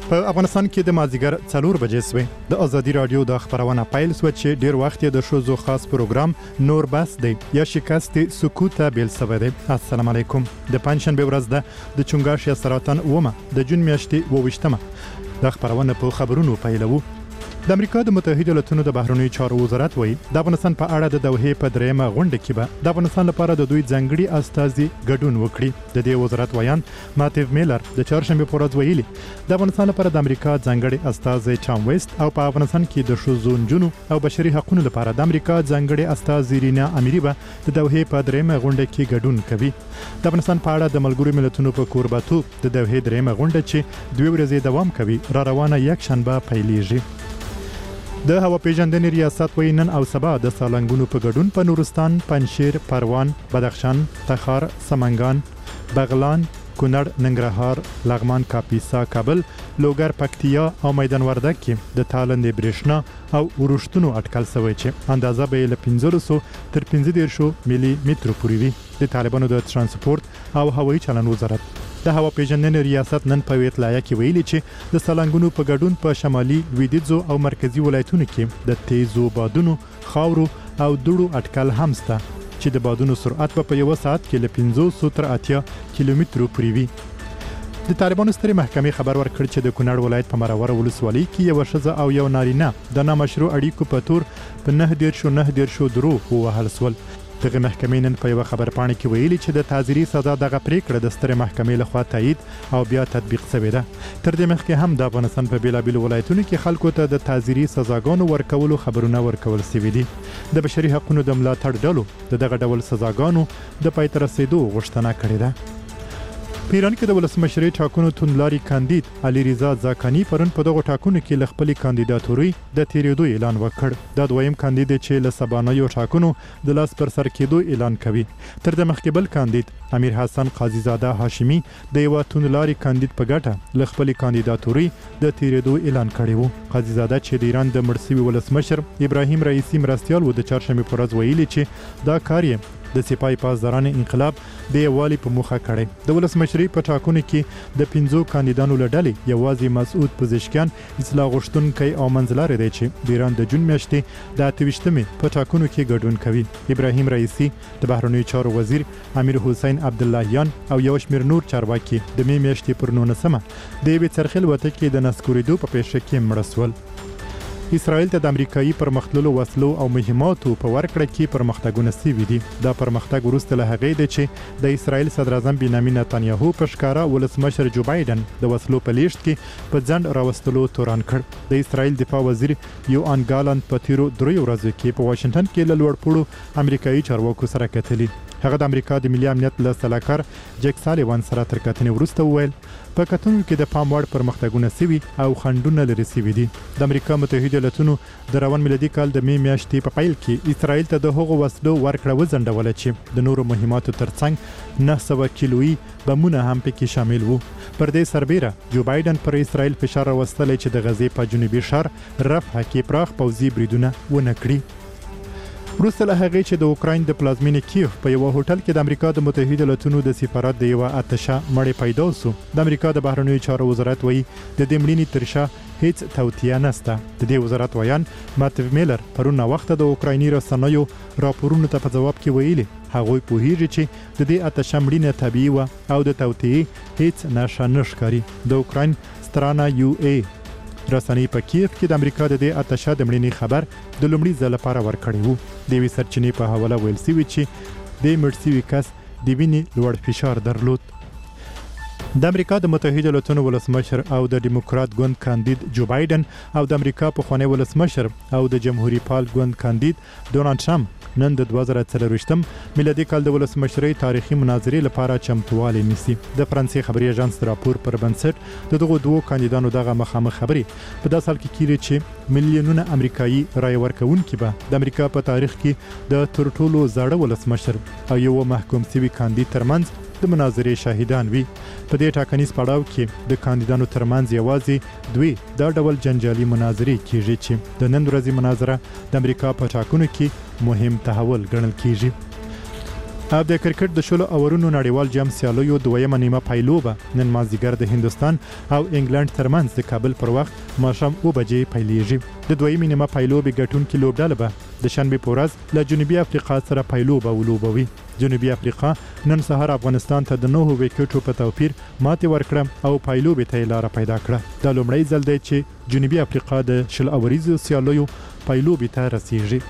په افغانستان کې د مازیګر 4 بجې سوې د ازادي رادیو د خبرونه پایل سو چې ډیر وخت د شوزو خاص پروګرام نور بس دی یا شکست سکوت بیل سوي دی. السلام علیکم. د پنځشنبه ورځ د چونګاش یا سرطان ومه د جون میاشتې 28مه د خبرونه په خبرونو پایلو. د امریکا د متحده ایالاتونو د بهرنیو چارو وزارت وایي د افغانستان په اړه د دوحې په درېمه غونډه کې به د افغانستان لپاره د دوی ځانګړي استازي ګډون وکړي. د دې وزارت ویان ماتیو میلر د چهارشنبه په ورځ ویلي د افغانستان لپاره د امریکا ځانګړي استازي چام ویست او په افغانستان کې د ښځو نجونو او بشري حقوقو لپاره د امریکا ځانګړي استازي رینا امیری به د دوحې په درېمه غونډه کې ګډون کوي. د افغانستان په اړه د ملګرو ملتونو په کورباتوب د دوحې درېمه غونډه چې 2 ورځې دوام کوي را روانه یک شنبه پیلېږي. د هوا پیژندنې ریاست وایي نن او سبا د سالنګونو په ګډون په نورستان، پنجشیر، پروان، بدخشان، تخار، سمنګان، بغلان، کونړ، ننګرهار، لغمان، کاپیسا، کابل، لوګر، پکتیا او میدان وردګ کې د تالندې برېښنا او ورښتونو اټکل شوی چې اندازه به له 1500 تر 1500 ملي مترو پورې وي. د طالبانو د ترانسپورت او هوایي چلند وزارت د هوا پیژندنې ریاست نن په ویټلایا کې ویلي چې د سالنګونو په ګډون په شمالي لویدیځو او مرکزي ولایتونو کې د تیزو بادونو، خاورو او دوړو اټکل هم شته چې د بادونو سرعت په یو ساعت کې له 500 تر 80 کیلومترو پورې وي. د طالبانو سترې محکمې خبر ورکړ چې د کونړ ولایت په مرور ولسوالۍ کې یو ښځه او یو نارینه د نامشروع اړیکو په تور په 9 درو ووهل شول. دغه محکمې نن په یو خبر پاڼه کې ویلي چې د تعزیري سزا دغه پریکړه د سترې محکمې لخوا تایید او بیا تطبیق شوې ده. تر دې مخکې هم د افغانستان په بیلابیلو ولایتونو کې خلکو ته د تعزیري سزاګانو ورکولو خبرونه ورکول شوي دي. د بشري حقوقو د ملاتړ ډلو د دغه ډول سزاګانو د پای ته رسیدو غوښتنه کړې ده. په ایران کې د ولسمشرۍ ټاکنو توندلاري کاندید علي رضا زاکانی پرون په دغه ټاکنو کې ل خپل کاندیداتوري د تیریدو اعلان وکړ. د دویم کاندید چې له سبانیو ټاکنو د لاس پر سر کېدو اعلان کوي. تر د مخکې بل کاندید امیر حسن قاضي زاده هاشمي د یو توندلاري کاندید په ګټه ل خپل کاندیداتوري د تیریدو اعلان کړی وو. قاضي زاده چې د ایران د مرسي ولسمشر ابراهیم رئیسی مرستيال و د چهارشنبه پر ورځ ویلي چې دا کار یې د سپای پاسداران انقلاب د یووالي په موخه کړی. د ولسمشرۍ په ټاکنو کې د 5 کاندیدانو له ډلې یوازې مسعود پزشکیان اصلاح غوښتونکی او منځلاري دی چې د ایران د جون میاشتې د 28مې په ټاکنو کې ګډون کوي. ابراهیم رئیسی د بهرنیو چارو وزیر امیر حسین عبداللهیان او یو شمېر نور چارواکي د می میاشتې پر 19مه د یوې څرخیل وته کې د نسکورېدو په پیښه کې مړه شول. اسرائیل ته د امریکایي پرمختللو وسلو او مهماتو په ورکړه کې پرمختګونه شوي دي. دا پرمختګ وروسته له هغې دی چې د اسرائیل صدر اعظم بنیامین نتانیاهو په ښکاره ولسمشر جو بایدن د وسلو په لیږد کې په ځنډ راوستلو تورن کړ. د اسرائیل دفاع وزیر یوان ګالانت په تیرو 3 ورځو کې په واشنگټن کې له لوړپوړو امریکایي چارواکو سره کتلي. هغه د امریکا د ملي امنیت له سلاکار جک سالیوان سره تر کتنې وروسته وویل په کتنو کې د پام وړ پرمختګونه شوي او خنډونه لرې شوي دي. د امریکا متحده ایالاتونو د روان میلادي کال د می میاشتې په پیل کې اسرائیل ته د هغو وسلو ورکړه وځنډوله چې د نورو مهماتو ترڅنګ 900 کیلویي بمونه هم پکې شامل وو. پر دې سربېره جو بایدن پر اسرائیل فشار راوستلی چې د غزې په جنوبي ښار رفح کې پراخ پوځي بریدونه ونه کړي. وروسته له هغې چې د اوکراین د پلازمینې کیف په یو هوټل کې د امریکا د متحده ایالاتونو د سفارت د یو اتشه مړی پیدا شو. د امریکا د بهرنیو چارو وزارت وایي د دې مړینې تر شا هیڅ توطیه نشته. د دې وزارت ویان ماتیو میلر پرون وخت د اوکرایني رسنیو راپورونو ته په جواب کې ویلي هغوی پوهیږي چې د دې اتشه مړینه طبیعي و او د توطیې هیڅ نښه نه ښکاري. د اوکراین سترانه یو ای رسنۍ په کیف کې د امریکا د دې اتشه د مړینې خبر د لومړي ځل لپاره ورکړی وو. د یوې سرچینې په حواله ویل شوي چې د مړ شوي کس د وینې لوړ فشار درلود. د امریکا د متحده ایالاتونو ولسمشر او د ډیموکرات ګوند کاندید جو بایدن او د امریکا پخوانی ولسمشر او د جمهوریت پال ګوند کاندید ډونالډ ټرمپ نن د 2024 میلادي کال د ولسمشرۍ تاریخي مناظرې لپاره چمتووالی نیسي. د فرانسې خبري اژانس راپور پر بنسټ د دغو دوو کاندیدانو دغه مخامخ خبرې په داسې حال کې کیږي چې میلیونونه امریکایي رای ورکوونکي به د امریکا په تاریخ کې د تر ټولو زاړه ولسمشر او یو محکوم شوي کاندید ترمنځ د مناظرې شاهدان وي. په دې ټاکنیز پړاو کې د کاندیدانو ترمنځ یوازې دوی دا ډول جنجالي مناظرې کیږي چې د نن ورځې مناظره د امریکا په ټاکنو کې مهم تحول ګڼل کیږي. او د کرکټ د شلو اورونو نړیوال جام سیالیو دویمه نیمه پایلوبه نن مازدیګر د هندستان او انګلند ترمنځ د کابل پر وخت ماښام 2 بجې پیلېږي. د دویمه نیمه پایلوبې ګټونکي لوبډله به د شنبه په ورځ له جنوبي افریقا سره پایلوبه ولوبوي. جنوبي افریقا نن سهار افغانستان ته د 9 وکټو په توپیر ماتې ورکړه او پایلوبې ته لار پیدا کړه. دا لومړی ځل دی چې جنوبي افریقا د شل اوریزو سیالیو پایلوبې ته رسیږي.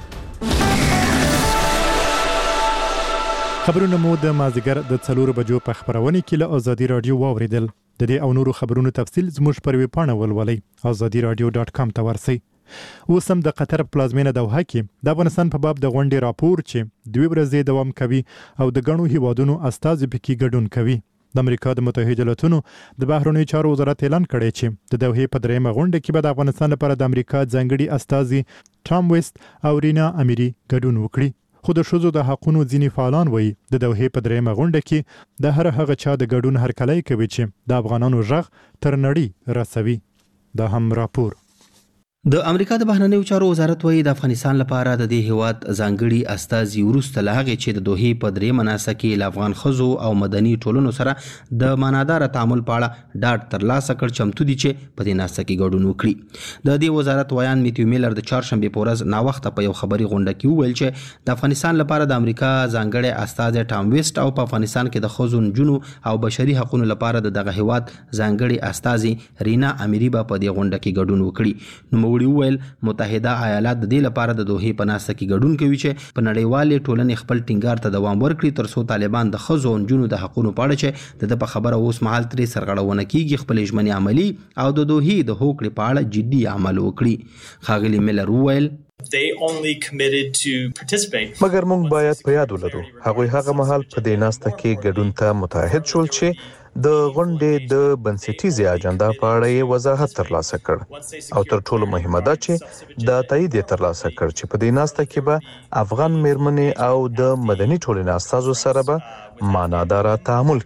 خبرونه مو د مازدیګر د 4 بجو په خبرونه کې له ازادي رادیو واوریدل. د دې او نورو خبرونو تفصیل زموږ پر ویب پاڼه ولولئ azadiradio.com ته ورسئ. اوس هم د قطر پلازمینه دوحه کې د افغانستان په باب د غونډې راپور چې 2 ورځې دوام کوي او د غنو هیوادونو استازي پکې ګډون کوي. د امریکا د متحده ایالاتونو د بهرنیو چارو وزارت اعلان کړی چې د دوحې په درېمه غونډه کې به د افغانستان لپاره د امریکا ځانګړي استازي ټام ویست او رینا اميري ګډون وکړي. خو د ښځو د حقوقو ځینې فعالان وایي د دوحې په درېمه غونډه کې د هر هغه چا د ګډون هرکلی کوي چې د افغانانو غږ تر نړۍ رسوي. دا هم راپور. د امریکا د بهرنیو چارو وزارت وایي د افغانستان لپاره د دې هیواد ځانګړي استازي وروسته له هغې چې د دوحې په درېمه ناسته کې له افغان ښځو او مدني ټولنو سره د معناداره تعامل په اړه ډاډ ترلاسه کړ چمتو دي چې په دې ناسته کې ګډون وکړي. د دې وزارت ویان میتیو میلر د چهارشنبې په ورځ ناوخته په یو خبري غونډه کې وویل چې د افغانستان لپاره د امریکا ځانګړي استازي ټام ویست او په افغانستان کې د ښځو نجونو او بشري حقوقو لپاره دغه هیواد ځانګړي استازي رینا اميري په دې غونډه کې ګډون وکړي. نو وړي ویل متحده ایالات د دې لپاره د دوحې په ناسته کې ګډون کوي چې په نړیوالې ټولنې خپل ټینګار ته دوام ورکړي ترڅو طالبان د ښځو او نجونو د حقوقو په اړه چې د په خبره اوس مهال ترې سرغړونه کیږي خپل ژمنې عملی او د دوحې د هوکړې په اړه جدي عمل وکړي. ښاغلي میلر وویل مګر موږ باید په یاد ولرو هغوی هغه مهال په دې ناسته کې ګډون ته متحد شول چې د غونډې د بنسټیزې اجنډا په اړه یې وضاحت ترلاسه کړ او تر ټولو مهمه ده چې د تایید ترلاسه کړ چې په دې ناسته کې به افغان میرمنې او د مدني ټولنې استازو سره به معناداره تعامل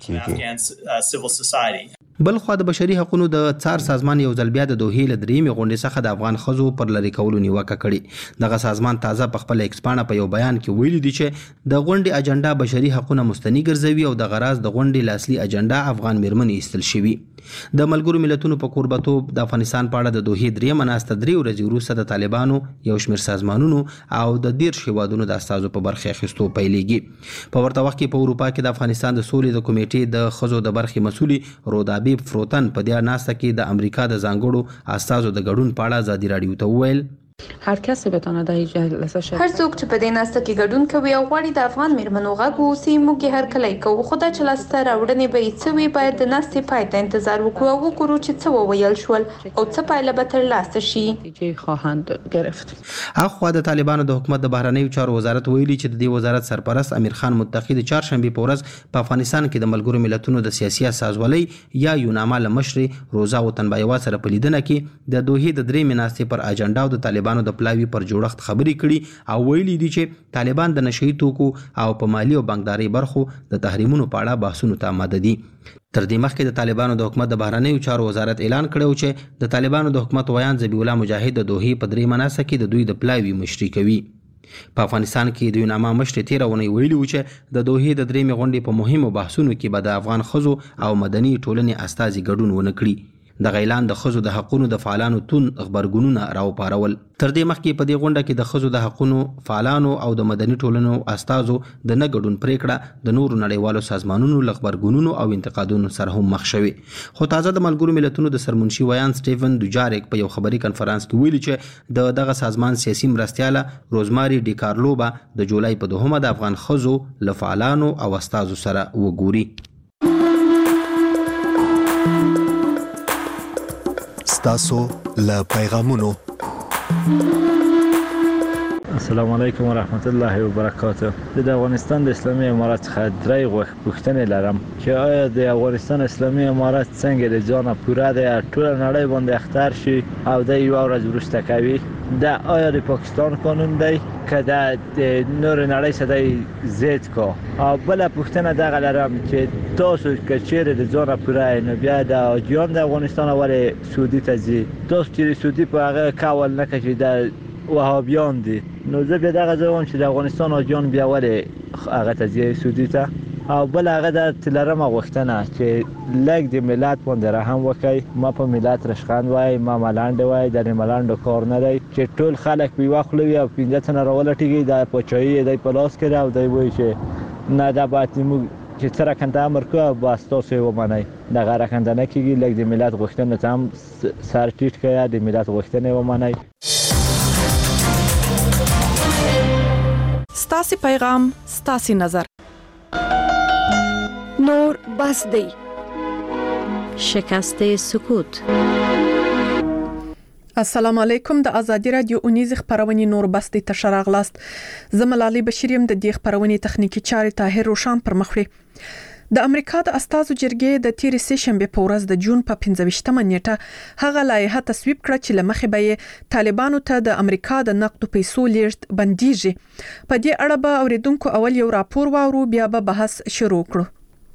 کیږي. بل خو د بشري حقوقو د څار سازمان یو ځل بیا د دوحې له درېمې غونډې څخه د افغان ښځو پر لری کولو نیوکه کړې. دغه سازمان تازه په خپل ایکس پاڼه په یو بیان کې ویلي دي چې د غونډې اجنډا بشري حقوقو مستند ګرځوي او د غراض د غونډې لاصلي اجنډا افغان میرمنې ایستل شوی. د ملګرو ملتونو په کوربتوب د افغانستان په اړه د دوحې درېمه ناسته 3 ورځې وروسته د طالبانو یو شمېر سازمانونو او د 13 هیوادونو د استازو په برخه اخیستو پیلېږي. په ورته وخت کې په اروپا کې د افغانستان د سولې د کمیټې د ښځو د برخې مسؤلې رودابي فروتن په دې ناسته کې د امریکا د ځانګړو استازو د ګډون په اړه ازادي رادیو ته وویل هر کسی بتونه د جلسه شرکت هر څوک چې په دې ناسته کې ګډون کوي او غواړي د افغان میرمنو غږ واوسي موږ هر کله کوو خو دا چې لاسته راوړنې به یې څه وي باید د ناستې پای ته انتظار وکړو او وګورو چې څه وویل شول او څه پایله به ترلاسه شي نتیجه خواهند گرفت. اخوا د طالبانو د حکومت د بهرنیو چارو وزارت ویلي چې د دې وزارت سرپرست امیر خان متقی د چهارشنبه په ورځ په افغانستان کې د ملګرو ملتونو د سیاسي اساسولۍ یا یوناما له مشر روزا وطنبایوا سره په لیدنه کې د دوحې د درېمې ناستې پر اجنډا او د طالبانو د پلاوي پر جوړښت خبرې کړي او ویلي دي چې طالبان د نشئی توکو او په مالی او بانکداري برخو د تحریمونو په اړه بحثونو ته آماده دي. تر دې مخکې د طالبانو د حکومت د بهرنیو چارو وزارت اعلان کړی چې د طالبانو د حکومت ویان ذبیح الله مجاهد د دوحې په درېمه ناسته کې د دوی د پلاوي مشري کوي. په افغانستان کې د یوناما مشر 13 ونې ویلي و چې د دوحې د درېمې غونډې په مهمو بحثونو کې به د افغان ښځو او مدني ټولنې استازي ګډون ونه کړي. د اعلان د ښځو د حقوقو د فعالانو تون خبرګونونه راوپارول. تر دې مخکې په دې غونډه کې د ښځو د حقوقو فعالانو او د مدني ټولنو استازو د نه ګډون پریکړه د نورو نړیوالو سازمانونو له خبرګونونو او انتقادونو سره هم مخ شوې. خو تازه د ملګرو ملتونو د سرمنشي ویان سټیفن دوجاریک په یو خبري کنفرانس کې ویلي چې دغه سازمان سیاسي مرستیاله روزماري ډیکارلو به د جولای په 2 د افغان ښځو له فعالانو او استازو سره وګوري. تاسو له پیغامونو. السلام علیکم ورحمت الله وبرکاته. د افغانستان د اسلامي امارات څخه درې غوښتنې لرم چې آیا د افغانستان اسلامي امارات څنګه د ځانه پوره د ټول نړۍ باندې اختر شي او د یو ورځ وروسته کوي. دا آیا د پاکستان قانون دی که د نور نړۍ سره زید کو. او بل پوښتنه دغه لرم چې تاسو که چیرې د ځانه پوره نو بیا د حاجیان د افغانستان ولې سعودي ته ځي. تاسو چې سعودي په هغه کول نه کوي د وهابیان دي نو زه به دغه ځوان چې د افغانستان حاجیان بیا ولې هغه ته سودی ته او بل هغه د تلرمه غوښتنه چې لګ د ملت باندې رحم وکړي. ما په ملت رشخان وای، ما ملاند وای، د ملاند کار نه دی چې ټول خلک په وخلوي او 15 تنه راولټیږي د پوچایي د پلاس کړه او دی وای چې نه دا باید موږ چې سره کنده امر کوه بس تاسو و منئ د غره کنده نه کیږي. لګ د ملت غوښتنه ته هم سر ټیټ کړه، د ملت غوښتنه و منئ. ستاسو پیغام، ستاسو نظر. نور بس دی. شکست سکوت. السلام علیکم. د ازادي رادیو اونیز خبرونه نور بس دی تشر اغلاست. زملالي بشیریم د دې خبرونه تخنیکی چارې طاهر روشان پر مخ وړي. د امریکا د استازو جرګې د تیر سه شنبه په ورځ د جون په 15مه نیټه هغه لایحه تصویب کړه چې لمخې به طالبانو ته د امریکا د نقد پیسو لیږد بنديږي. په دې اړه به اوریدونکو اول یو راپور واورو، بیا به بحث شروع کړو.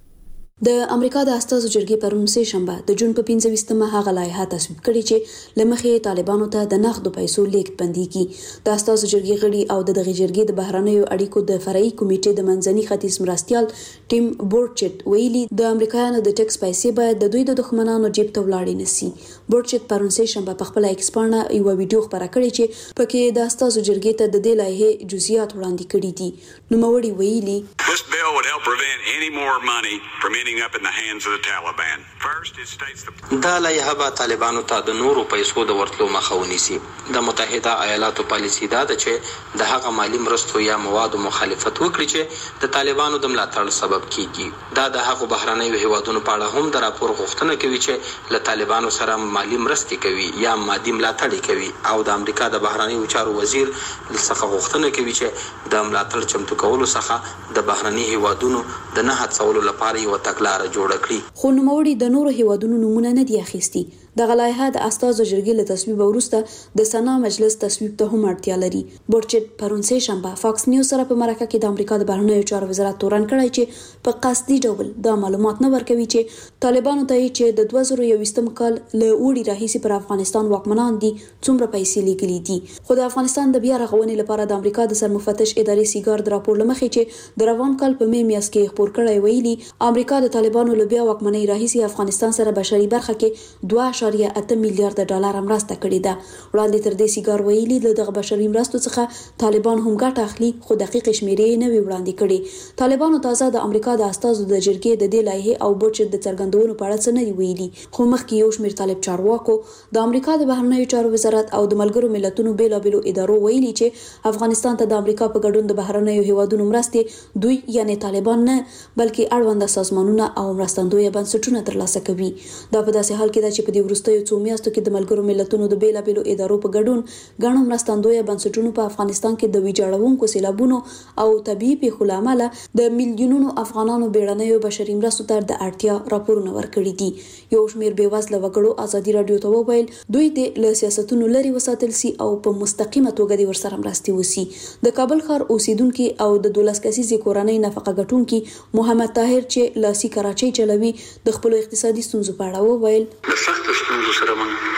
د امریکا د استازو جرګې پرون سه شنبه د جون په 15مه هغه لایحه تصویب کړي چې لمخې طالبانو ته د نقد پیسو لیږد بنديږي. د استازو جرګې غړي او د دغه جرګې د بهرنیو اړیکو د فرعي کمیټې د منځني ختیځ مرستيال ټیم بورچټ ویلي د امریکایانو د ټیکس پیسې باید د دوی د دښمنانو جیب ته ولاړې نسی. بورچټ پرون سه شنبه په خپل ایکس باندې یو ویډیو خبره کړې چې پکې د استازو جرګې ته د دې لایحه جزئیات وړاندې کړي دي. نو موري ویلي This bill would help prevent any more money from ending up in the hands of the Taliban. First, it states the دا لایحه به طالبانو ته د نورو پیسو د ورتلو مخه ونیسي. د متحده ایالاتو پالیسي دا ده چې د هغه مالی مرستو یا موادو مخالفت وکړي چې د طالبانو د ملاتړ سبب کیږي. دا د هغو بهرنیو هیوادونو په اړه هم د راپور غوښتنه کوي چې له طالبانو سره مالی مرستې کوي یا مادي ملاتړ کوي او د امریکا د بهرنیو چارو وزیر څخه غوښتنه کوي چې د ملاتړ چمتو کولو څخه د بهرنی هیوادونو د نه هڅولو لپاره یو تګلارې جوړ کړي. خو نوموړي د نورو هیوادونو نمونه نه دی اخیستي. د لایحه د استازو جرګې له تصویب وروسته د سنا مجلس تصویب ته هم اړتیا لري. بورچټ پرون سه شنبه فاکس نیوز سره په مرکه کې د امریکا د بهرنیو چارو وزارت تورن کړی چې په قصدي ډول د معلومات نه ورکوي چې طالبانو ته چې د 2021 کال له وړي راهیسي پر افغانستان واکمنان دي څومره پیسې لګلې دي. خو د افغانستان د بیا رغونې لپاره د امریکا د سرمفتش ادارې سیګار د راپور لمخې چې د روان کال په میاشت کې خبر کړی ویلي امریکا د طالبانو له بیا واکمنۍ راهیسي افغانستان سره بشري برخه کې 2.8 میلیارډ ډالر مرسته کړې ده. وړاندې تر دې سیګار ویلي د بشري مرستو څخه طالبان هم ګټه اخلي، خو دقیق شمیرې نه وی وړاندې کړي. طالبانو تازه د امریکا د استازو د جرګې د دې لایحه او بورچټ د څرګندونو په اړه څه نه ویلي. خو مخکې یو شمېر طالب چارواکو د امریکا د بهرنیو چارو وزارت او د ملګرو ملتونو بیلابېلو ادارو ویلي چې افغانستان ته د امریکا په ګډون د بهرنیو هیوادونو مرستې دوی یعنی طالبان نه بلکې اړوند سازمانونه او مرستندوی بنسټونه ترلاسه کوي. دا په داسې حال کې ده چې په دې وروستیو څو میاشتو کې د ملګرو ملتونو د بیلابېلو ادارو په ګډون غنو مرستندوی بنسټونو په افغانستان کې د ویجاړونکو سیلابونو او طبيعي پیښو لامل د میلیونونو افغانانو بیړنیو بشري مرستو ته د اړتیا راپورونه ورکړي دي. یو شمېر بېوزله وګړو ازادي رادیو ته وویل دوی د سیاستونو لري وساتل سي او په مستقیمه توګه د ورسره مرستې وسی. د کابل ښار اوسیدونکو او د 12 کسیزې کورنۍ نفقه ګټونکو محمد طاهر چې لاسي کراچۍ چلوي د خپل اقتصادي ستونزو په اړه وویل د سخت ستونزو سره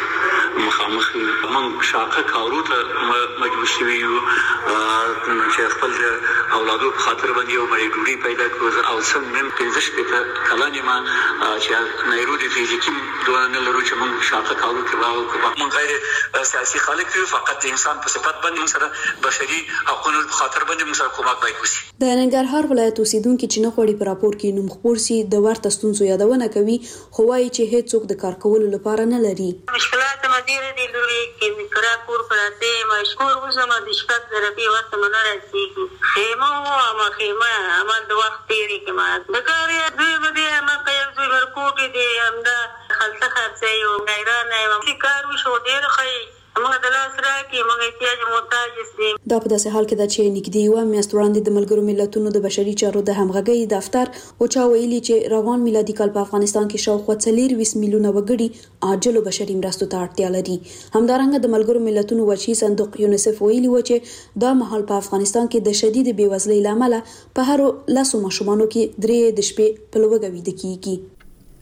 مخامخ موږ شاقه کارو ته مجبور شوي یو چې خپل اولادو په خاطر باندې یو مړی ډوډۍ پیدا کړو او سم نن 15 کلن یم چې نایروبي فزیکي دونه نه لرو چې موږ شاقه کارو کوو. موږ غیر سیاسي خلک یو، فقط د انسان په صفت باندې سره بشري حقوقو په خاطر باندې موږ سره کومک باید وشي. د ننګرهار ولایت اوسیدونکو چې نه غوړي په راپور کې نوم خبر سي د ورته ستونزو یادونه کوي، خو وايي چې هیڅ څوک د کار کولو لپاره نه لري. مشکلات مدیر دي لوري کې کرا کور پراته مشکور وسمه د شپږ درپی وخت منه راځي خیمه ما خیمه عمل د وخت تیری کې ما د کار دوی بده ما کيل دوی ورکوټي دي همدا خلصه خرڅه یو غیرانه یو کار وشو ډیر خي موږ د لاس راکې موږ احتیاج محتاج دي. دا په داسې حال کې ده چې نږدې یو میاشت وړاندې د ملګرو ملتونو د بشري چارو د همغږۍ دفتر او چا ویلي چې روان میلادي کال په افغانستان کې شاوخوا 24 میلیونه وګړي عاجلو بشري مرستو ته اړتیا لري. همدارنګه د ملګرو ملتونو وچی صندوق یونیسف ویلي و چې دا مهال په افغانستان کې د شدید بیوزلۍ لامل په هر 10 ماشومانو کې 3 د شپې په لوګوي د کیږي.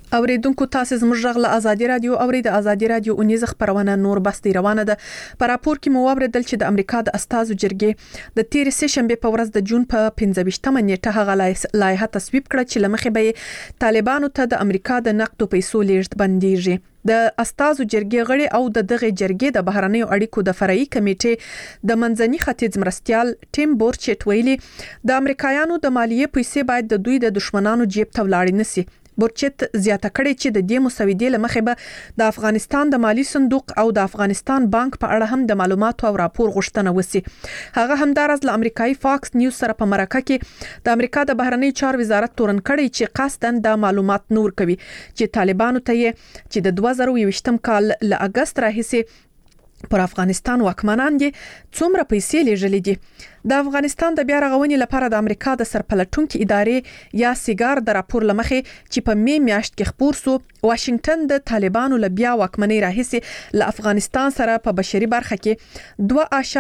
اوریدونکو تاسو زموږ غږ له ازادي رادیو اورید ازادي رادیو اونیز خبرونه نور بستي روانه ده. په راپور کې مو واوریدل چې د امریکا د استازو جرګې د تیر سه شنبه په ورځ د جون په 15مه نیټه هغه لایحه تصویب کړه چې لمخې به طالبانو ته د امریکا د نقدو پیسو لیږد بندیږي. د استازو جرګې غړي او د دغه جرګې د بهرنیو اړیکو د فرعي کمیټې د منځني ختیځ مرستيال ټیم بورچټ ویلي د امریکایانو د مالیې پیسې باید د دوی د دشمنانو جیب ته ولاړ نشي. بورچټ زیاته کړې چې د دې مسودې لمخې به د افغانستان د مالی صندوق او د افغانستان بانک په اړه هم د معلوماتو او راپور غوښتنه وسی. هغه همدارس له امریکایي فاکس نیوز سره په مرکه کې د امریکا د بهرنی چارو وزارت تورن کړی چې قصدن د معلومات نور کوي چې طالبانو ته چې د 2020م کال له اگست راهیسې پر افغانستان واکمنان دي څومره پیسې لېږلې دي. د افغانستان د بیا رغونې لپاره د امریکا د سرپلټونکو ادارې یا سیګار د راپور لمخې چې په می میاشت کې خبر سو واشنگټن د طالبانو له بیا واکمنۍ راهیسې له افغانستان سره په بشري برخه کې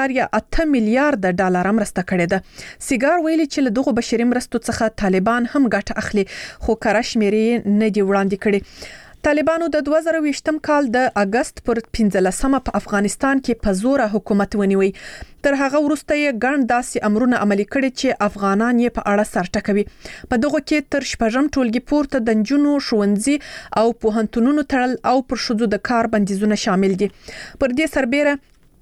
2.8 میلیارډ ډالر مرسته کړې ده. سیګار ویلي چې له دغه بشري مرستو څخه طالبان هم ګټه اخلي خو کره شمیرې نه دی وړاندې کړي. طالبانو د 2020م کال د اگست پر 15مه په افغانستان کې په زور حکومت ونیوي. تر هغه وروسته یې ګڼ داسې امرونه عملي کړي چې افغانان یې په اړه سرټکوي. په دغه کې تر شپږم ټولګي پورته د نجونو ښوونځي او پوهنتونونو تړل او پر ښځو د کار بندیزونه شامل دي. پر دې سربېره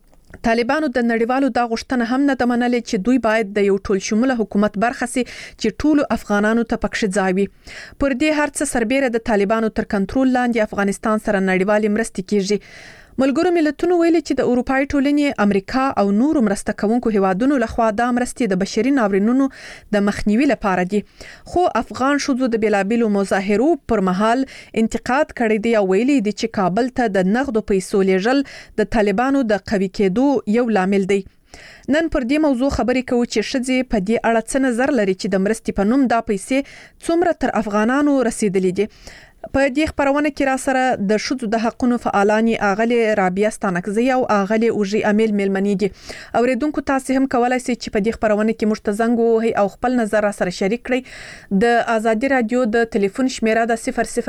طالبانو د نړیوالو دا غوښتنه هم نه د منلې چې دوی باید د یو ټول شموله حکومت برخه سي چې ټول افغانانو ته پکښ ځای وي. پر دې هرڅه سربېره د طالبانو تر کنټرول لاندې افغانستان سره نړیوالې مرستې کیږي. ملګرو ملتونو ویلي چې د اروپای ټولنې امریکا او نورو مرسته کوونکو هیوادونو لخوا د مرستې د بشري ناورینونو د مخنیوي لپاره دي. خو افغان شوزو د بلابلو مظاهرو پر مهال انتقاد کړی دی او ویلي دي چې کابل ته د نقدو پیسو لیږل د طالبانو د قوي کېدو یو لامل دی. نن پر دې موضوع خبرې کوو چې شذې په دې اړه څه نظر لري چې د مرستې په نوم دا پیسې څومره تر افغانانو رسیدلې دي. په دې خبرونه کې را سره د شذو د حقونو فعالانی اغلی رابعه ستانکزی او اغلی اوجی امیل ملمنی دي. اوریدونکو تاسو هم کولای شئ چې په دې خبرونه کې مشتزنګ وهي او خپل نظر را سره شریک کړئ. د ازادي رادیو د ټلیفون شمیره د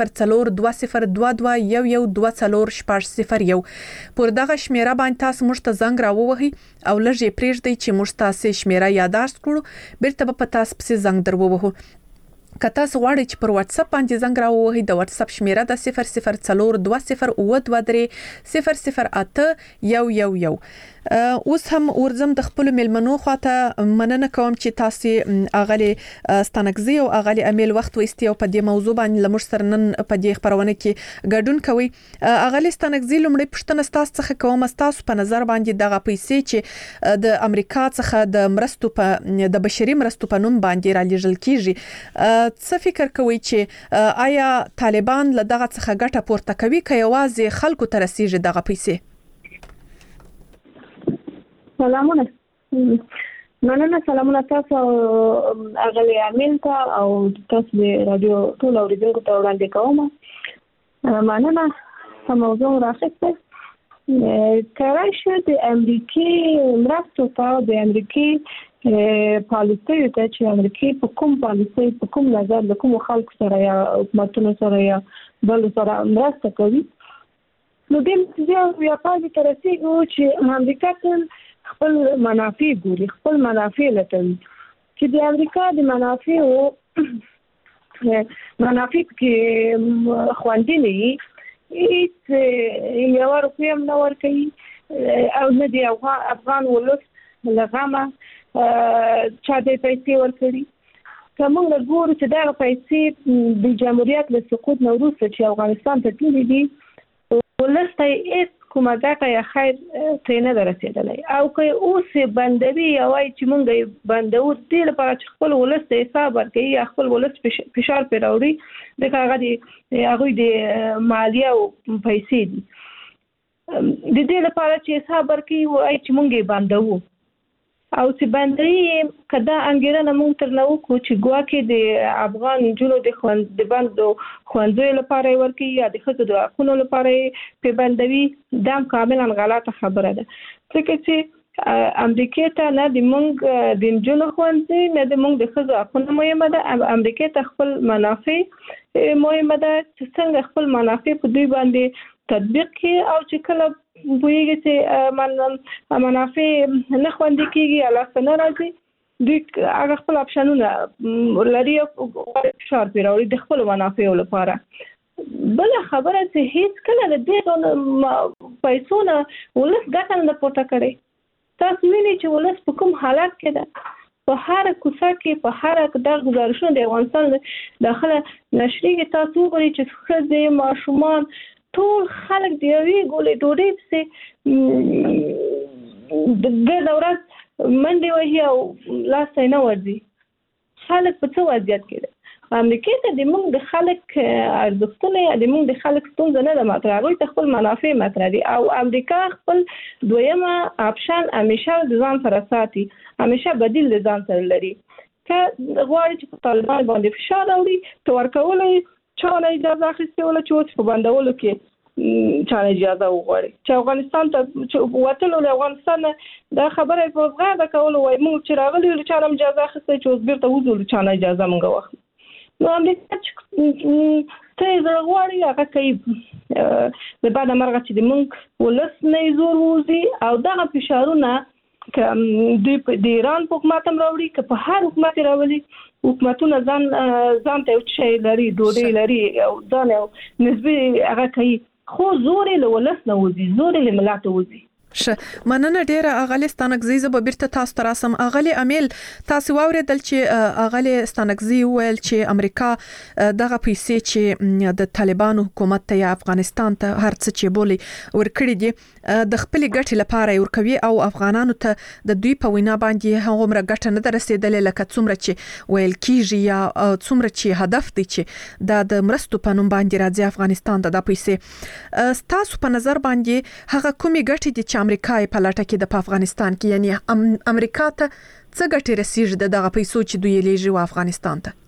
004202112040 پر دغه شمیره باندې تاسو مشتزنګ را ووهي او لږه پریږدئ چې مشتاسه شمیره یاداشت کړو بیرته په تاسو پسې زنګ درووهو. که تاسو غواړئ چې پر واتس اپ باندې زنګ راووهئ د واتس اپ شمیره د 004202308111. اوس هم ورزم د خپل ملمنو خواته مننه کوم چې تاسو اغلی ستانکزی او اغلی امیل وخت وستي او په دې موضوع باندې لمر سره نن په دې خبرونه کې ګډون کوي. اغلی ستانکزی لومړی پښتنه تاسو څخه کوم تاسو په نظر باندې دغه پیسې چې د امریکا څخه د مرستو په د بشري مرستو په نوم باندې را لېږل کیږي څه فکر کوي چې آیا طالبان له دغه څخه ګټه پورته کوي که یوازې خلکو ته رسیږي دغه پیسې؟ سلامونه مننه سلامونه تاسو اغلی عامل ته او تاسو د رادیو ټول اوریدونکو ته وړاندې کوم. مننه په موضوع راخسته کله چې د امریکای مرستو ته د امریکای پالیسي ته چې امریکای په کوم پالیسي په کوم نظر د کوم خلکو سره یا حکومتونو سره یا بل سره مرسته کوي نو د دې یا پاتې ترسيږي چې امریکا ته خپل منافع ګوري خپل منافع لټوي چې د امریکا د منافع کې خوندې نه هیڅ یو روپیه نه ورکوي او نه دی افغان ولس لغمه چا د پیسې ورکړي. کومه ګورو چې دا پیسې د جمهوریت له سقوط نو وروسته چې افغانستان ته تللي دي ولسته هیڅ کومه ګټه یا خیر ته نه رسیدلې او که اوس بندوي یا وایي چې مونږ بندو دې لپاره چې خپل ولسته حساب ورکړي یا خپل ولس فشار پر راوړي د هغه د مالیه او پیسې دي د دې لپاره چې حساب ورکړي وایي چې مونږ بندو او چې باندې کدا انګیرنه مونږ تر نو کو چې ګواکې د افغان جنو د باندې خوندوی لپاره ورکی یا د خځو د حقوقو لپاره په باندې دام کاملا غلطه خبره ده ځکه چې امریکا ته نه د موږ د جنو خوندې نه د موږ د خزو حقونه مهمه ده. امریکا ته خپل منافع مهمه ده چې څنګه خپل منافع په دوی باندې تطبیق کړي او چې کله وایي چې منافع نه خوندې کیږي علاوه نه راځي دوی هغه خپل اپشنونه لري او فشار پیراوړي د خپل منافع لپاره. بل خبره چې هیڅ کله د دې پیسو نه ولس ګټه نه پورته کړي. تاسو وینئ چې ولس په کوم حالت کې ده. په هر کوڅه کې په هر د گزارشونو د افغانستان داخله نشریږي تاسو وګورئ چې ښځې ماشومان ټول خلک د یوې ګولې ډوډۍ پسې د ورځ منډې وهي او لاس یې نه ورځي. خلک په څه وضعیت کې ده. امریکا ته د موږ د خلک ارزښتونه د موږ د خلک ستونزه نه ده مطرح. هغوی ته خپل منافع مطرح دي او امریکا خپل دویمه اپشن همیشه د ځان سره ساتي، همیشه بدیل د ځان سره لري. که غواړي چې په طالبان باندې فشار راوړي که ورکولو چا نه اجازه اخیستې وله چې اوس په بندولو کې چا نه اجازه وغواړي چې افغانستان ته وتلو له افغانستان دا خبره په غاړه کولو وایي موږ چې راغلي یو چا نه اجازه اخیستې چې اوس بیرته وځو چا نه اجازه موږ واخلو. نو امریکا چې ته زړه غواړي هغه کوي د بعد مرغه چې د موږ ولس نه زور ووزي او دغه فشارونه که د ایران په حکومت هم راوړي که په هر حکومت راولي حکومتونه ځان ته یو شی لري ډوډۍ لري او ځان یو نسبي هغه کوي خو زور له ولس نه وځي زور له ملت وځي. مننه ډیره اغلی ستانکزی زه بیرته تاسو ته راسم. اغلی امیل تاسو واوریدل چې اغلی ستانکزی ویل چې امریکا دغه پیسې چې د طالبانو حکومت ته یا افغانستان ته هر څه چې بولی ورکړي دي د خپل ګټې لپاره ورکوي او افغانانو ته د دوی په وینا باندې هغومره ګټه نه رسیدلې لکه څومره چې ویل کیږي یا څومره چې هدف دی چې د مرستو په نوم باندې راځي افغانستان ته د پیسې. تاسو په نظر باندې هغه کومې ګټې دي چې امریکا په لټه کې د افغانستان کې یعنی امریکا ته څه ګټه رسیږي دغه پیسو چې دوی لیږي افغانستان ته؟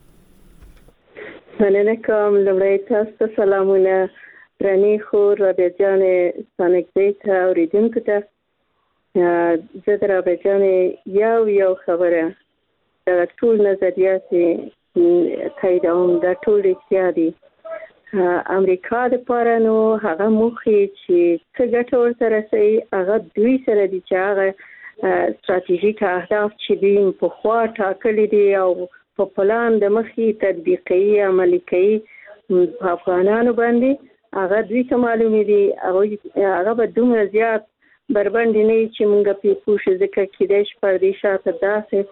مننه کوم. لومړی تاسو ته سلامونه رانی خور رابعه جان ستانکزی ته اوریدونکو ته. زه د رابعه جان یو خبره د ټول نظریات تاییدوم دا ټول رښتیا دي. امریکا د پاره نو هغه موخي چې څه ګټه ورته رسي هغه دوی سره دي چې هغه ستراتیژیک اهداف چې دوی په خوا ټاکلي دي او په پلان د مخې تطبیقي عملي کوي په افغانانو باندې هغه دوی ته معلومي دي. هغه به دومره زیات بربند نه چې موږ په پوښ ځکه کېدای شي پر دې شاته داسې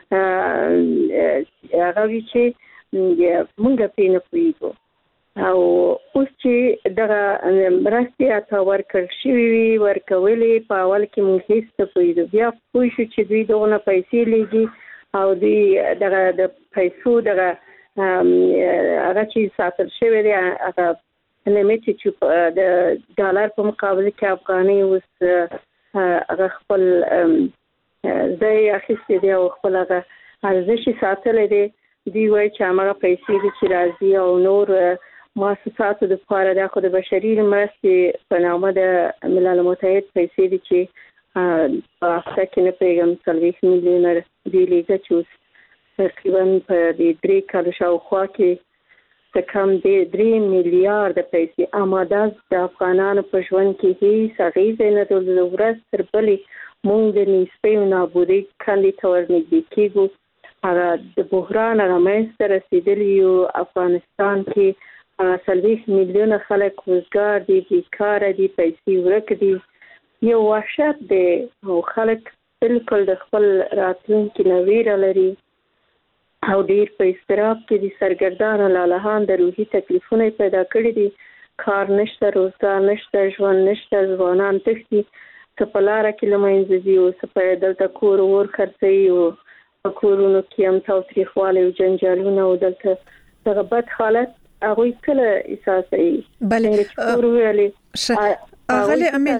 هغه وی چې موږ په نه پوهیږو او اوس چې دغه مرستې اته ورکړل شوي ورکولې په اول کې موږ هیڅ څه پوهېدو بیا پوه شو چې دوی دغونه پیسې لیږي او دوی دغه د پیسو دغه هغه چې ساتل شوی دی هغه لیمیټ چې د ډالر په مقابل کې افغاني اوس هغه خپل ځای اخیستی دی او خپل هغه ارزش یې ساتلی دی. دوی وایي چې هماغه پیسې دي چې راځي او نور مؤسساتو د پاره د خو د بشري مرستې په نامه د ملل متحد پیسې دي چې په هفته کې نه پیغام 40 میلیونه دی لیږي چې اوس تقریبا په دې 3 کالو شاوخوا کې څه کم دی 3 میلیارډ پیسې آماده د افغانانو په ژوند کې هیڅ اغېزه نه درلوده. ورځ تر بلې موږ د نسبي نابودۍ کندې ته ورنږدې کېږو. هغه د بحران هغه منځته رسېدلي یو افغانستان کې 40 میلیونه خلک وزګار دي بیکاره دي پیسې ورک دي یو وحشت دی او خلک بالکل د خپل راتلونکي نه ویره لري او ډیر په اضطراب کې دي. سرګردان لالهان د روحي تکلیفونه پیدا کړي دي. کار نشته روزګار نشته ژوند نشته ځوانان تښتي څه په لاره کې له منځه ځي او څه په دلته کور ور خرڅوي او په کورونو کې هم تاوتریخوالی او جنجالونه او دلته دغه بد حالت هغوی کله احساسوي. بله اغلی امیل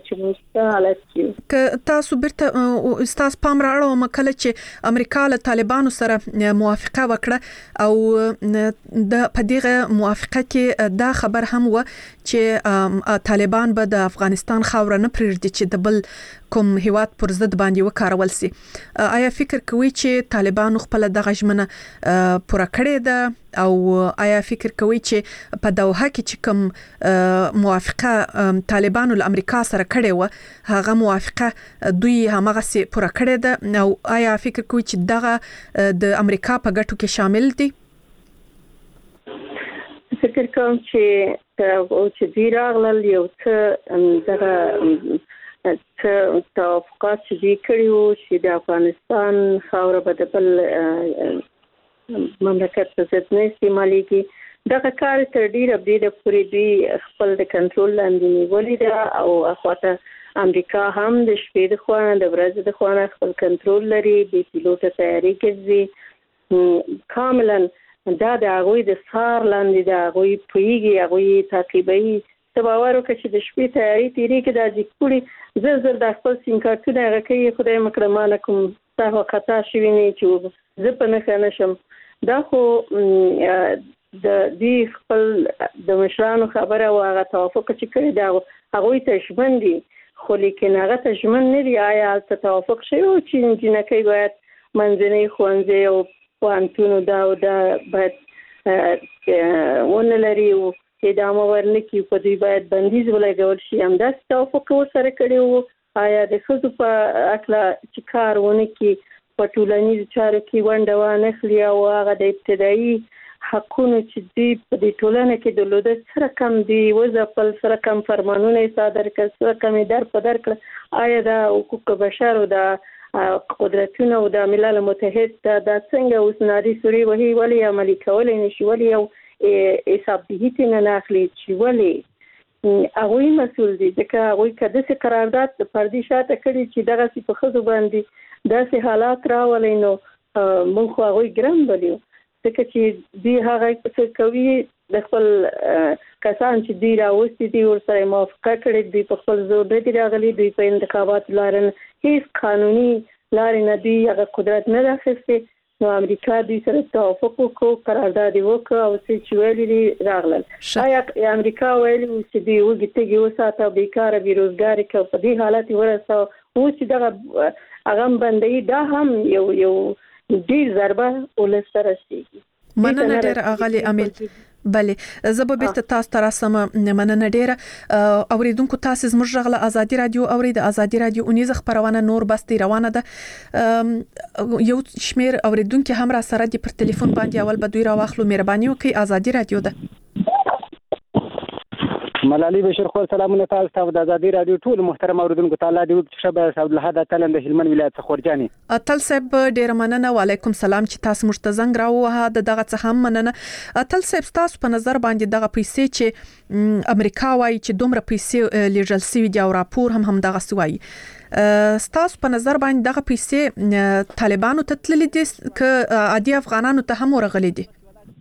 که تاسو برته استاد پام راړو مکله چې امریکا له طالبانو سره موافقه وکړه او د پدیغه موافقه کې دا خبر هم و چې طالبان به د افغانستان خاور نه پرېږدي چې د بل کوم هیواد پر ضد باندې وکارول سي. آیا فکر کوي چې طالبان خپل دغه ژمنه پوره کړې ده او آیا فکر کوي چې په دوحه کې چې کوم موافقه طالبانو له امریکا سره کړې و هغه موافقه دوی همغه سي پوره کړې ده او آیا فکر کوي چې دغه د امریکا په ګټو کې شامل دي؟ فکر کوم چې دوی راغلل یو څه دغه توافقات چې دوی کړي وو چې د افغانستان خاوره به د بل مملکت په ضد نه استعمالېږي. دغه کار تر ډیره بریده پورې دوی خپل د کنټرول لاندې نیولې ده او اخواته امریکا هم د شپې د خوا د ورځې د خوا خپل کنټرول لري، د پیلوټه تیاری کوي کاملا. دا د هغوی د سار لاندې د هغوی پوهیږي، هغوی تعقیبوي. ته باور وکړه چې د شپې تیاری تیری کې دا ځکوړي زر د خپل سیم کارتونه هغه کوي خدای مکړه مانه کوم څه خطا شوی نه چې زه په نه نشم. دا خو د دې خپل د مشرانو خبره او هغه توافق چې کړی دا هغوی ته ژمن دي، خو لیکن هغه ته ژمن نه دي. آیا هلته توافق شوی و چې جنکۍ باید منځنۍ ښوونځی او پوهنتون دا باید ونه لري او ادامه ورنکړي، په دوی باید بندیز ولګول شي. همداسې توافق ورسره کړی وو. آیا د ښځو په هکله چې کار ونه کړي، په ټولنیزو چارو کې ونډه وانخلي او هغه د ابتدایي حقونو چې دوی په دې ټولنه کې درلوده سره کم دي وځپل، سره کم فرمانونه یې صادر کړل، سره کم یې در په در کړل. آیا د حقوق بشر او د قدرتونه او د ملل متحد دا څنګه اوس نادي سوري وهي ولې عملي کولی نشي، ولې یو حساب دهیتی نه ناخلی چې ولې هغوی مسؤل دي؟ ځکه هغوی که داسې قرارداد د پردي شاته کړي چې دغسې په ښځو باندې داسې حالات راولي نو موږ خو هغوی ګرم بلیو، ځکه چې دوی هغه څه کوي د خپل کسان چې دوی راوستي دي ورسره موافقه کړې، دوی په خپل زور نه دي راغلي، دوی په انتخاباتو لارې هیڅ قانوني لارې نه دوی هغه قدرت نه ده اخیستی. نو امریکا دوی سره توافق وکړو، قرارداد یې وکړ او څه چې ویلي دي راغلل. آیا امریکا ویلي و چې دوی وږي تږي وساته او بیکاره بېروزګاري کړه، په دې حالت یې ورسوه. اوس چې دغه هغه بندوي دا هم یو ډېر ضربه ولس ته رسېږي. مننه ډېره اغلې امیل. بله زه به بیرته تاسو ته راسم. مننه ډېره. اوریدونکو تاسو زموږ غږ له ازادي رادیو اوري. د ازادي رادیو اونیزه خبرونه نور بس روانه ده. یو شمیر اوریدونکو هم را سره دي پر ټلیفون باندې. اول به دوی راواخلو. مهرباني وکړئ. ازادي رادیو ده. ملالي بشیر خو سلامونه تاسو ته د ازادي رادیو ټول محترم اوریدونکو ته. الله دې وکړي شبه صاحب له هدا تلند هلمند ولایت څخه خورجاني. اتل صاحب ډیر مننه. وعلیکم سلام چې تاسو موږ ته زنګ راووهه. دغه څه هم مننه. اتل صاحب تاسو په نظر باندې دغه پیسې چې امریکا وايي چې دومره پیسې لیږل سوي دي او راپور هم دغه سوي، تاسو په نظر باندې دغه پیسې طالبانو ته تللي دي که عادي افغانانو ته هم ورغلي دي؟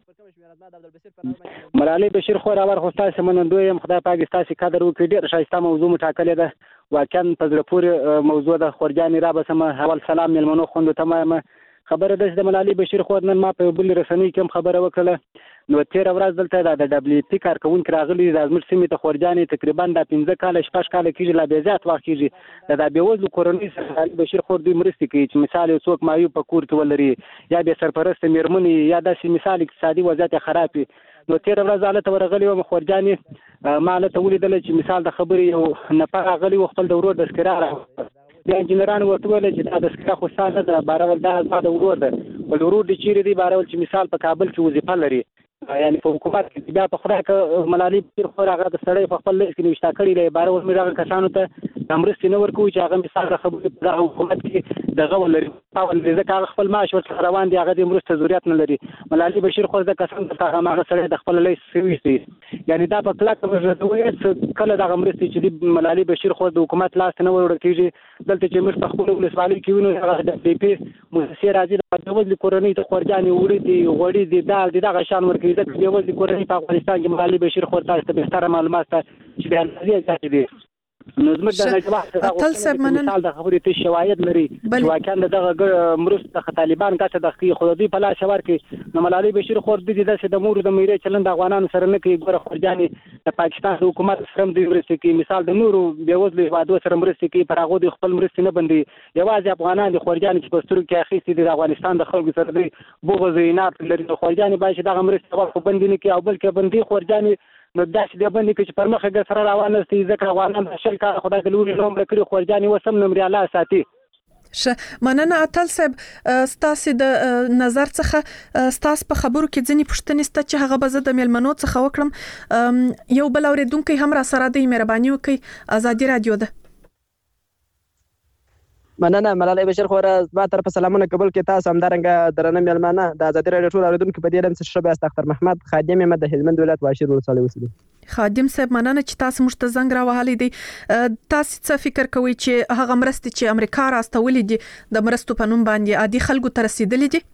ملالي بشیر خو راور خو تاسو منندوی يم. خدای پاک تاسو قدر وکړي. ډېر ښایسته موضوع مټاکلې ده، واقعا په زړه پورې موضوع ده. خورجاني را بسم اول سلام ملمنو خوند تمام خبره ده د ملالي بشیر خو نن ما په بل رسنۍ کې خبره وکړه. نو تیر ورځ دلته د دبليو پی کارکونکو راغلي د ازمر سیمې ته خورجاني تقریبا د 15 کال شپږ کال کېږي لا به زیات وخت کېږي د بیوزلو کورنۍ سره بشیر خو دوی مرستې کوي چې مثال یو څوک مایو په کور کې ولري یا به سرپرست میرمنې یا د مثال اقتصادي وضعیت خرابي. نو تیر ورځ حالت ورغلی و خورجاني ماله ته ولیدل چې مثال د خبرې یو نفر غلی خپل د ورور د سکرار د انجنیرانو ورته ویل چې دا د سکرا خو ساده ده بارول دا د ورور ده ولورور د چیرې دی بارول چې مثال په کابل کې وظیفه لري یعنی په حکومت کې بیا په خورا ک ملالي پیر خورا د سړی په خپل لیست کې نوښتا کړی دی بارول مې راغ کسانو ته امرستي نه ورکوي چې هغه مثال خبرې په حکومت کې دغه ولري او ځکه خپل معاش ورته روان دی هغه د امرست ضرورت نه لري. ملالي بشیر خو د کسان ته هغه سړی د خپل لیست سوي یعنی دا په کلاک ورته کله د امرستي چې ملالي بشیر خو د حکومت لاس نه ور کېږي دلته چې موږ په خپل ولسوالۍ کې وینو هغه د پی پی مؤسسه راځي د وځي کورنۍ ته خورجاني وړي دي غوړي دي دال دي دغه شان ورکې د وځي کورنۍ په افغانستان کې ملالي بشیر خو تاسو ته به ستاره معلومات چې بیا نظریه دي نو زموږ د نجواب تل سب منن مثال د خبرې ته شواهد لري چې واقعا دغه مرسته طالبان ګټه د خي خودي په لاس ور کې نو ملالي بشیر خور دي د مور د میره چلند افغانانو سره نه کوي ګوره خورجاني د پاکستان حکومت سره د مرسته کې مثال د نورو بیوزلو هوادو سره مرسته کې پر هغه د خپل مرسته نه بندي یوازې افغانان د خورجاني چې پسترو کې اخیستي د افغانستان د خلکو سره دی بوغ زینات لري د خورجاني باید دغه مرسته ورکو بندي نه کوي او بلکې بندي خورجاني نو داسې د باندې چې پر مخه ګر سره روانه ستې ځکه افغانان شل کار خدای کلوري نوم لري خورجاني وسم نمبر الله ساتي مننه اتل صاحب ستاسو د نظر څخه ستاسو په خبرو کې ځنی پوښتنې ست چې هغه به د ملمنو څخه وکړم یو بل اوریدونکو هم را سره د مهرباني وکي ازادي رادیو ده مننه ملالۍ بشیر خور زما طرف سلامونه قبول کې تاسو همدارنګه درنه ملمانه د ازادي رادیو ټول اوریدونکو په دې لم څه شبه استخر محمد خادم یم د هلمند ولایت واشیر ولسوالۍ اوسېدونکی خادم صاحب مننه چې تاسو مشت زنګ را وهلې دي تاسو څه فکر کوئ چې هغه مرستې چې امریکا راستولې دي د مرستو په نوم باندې عادي خلکو ته رسیدلې دي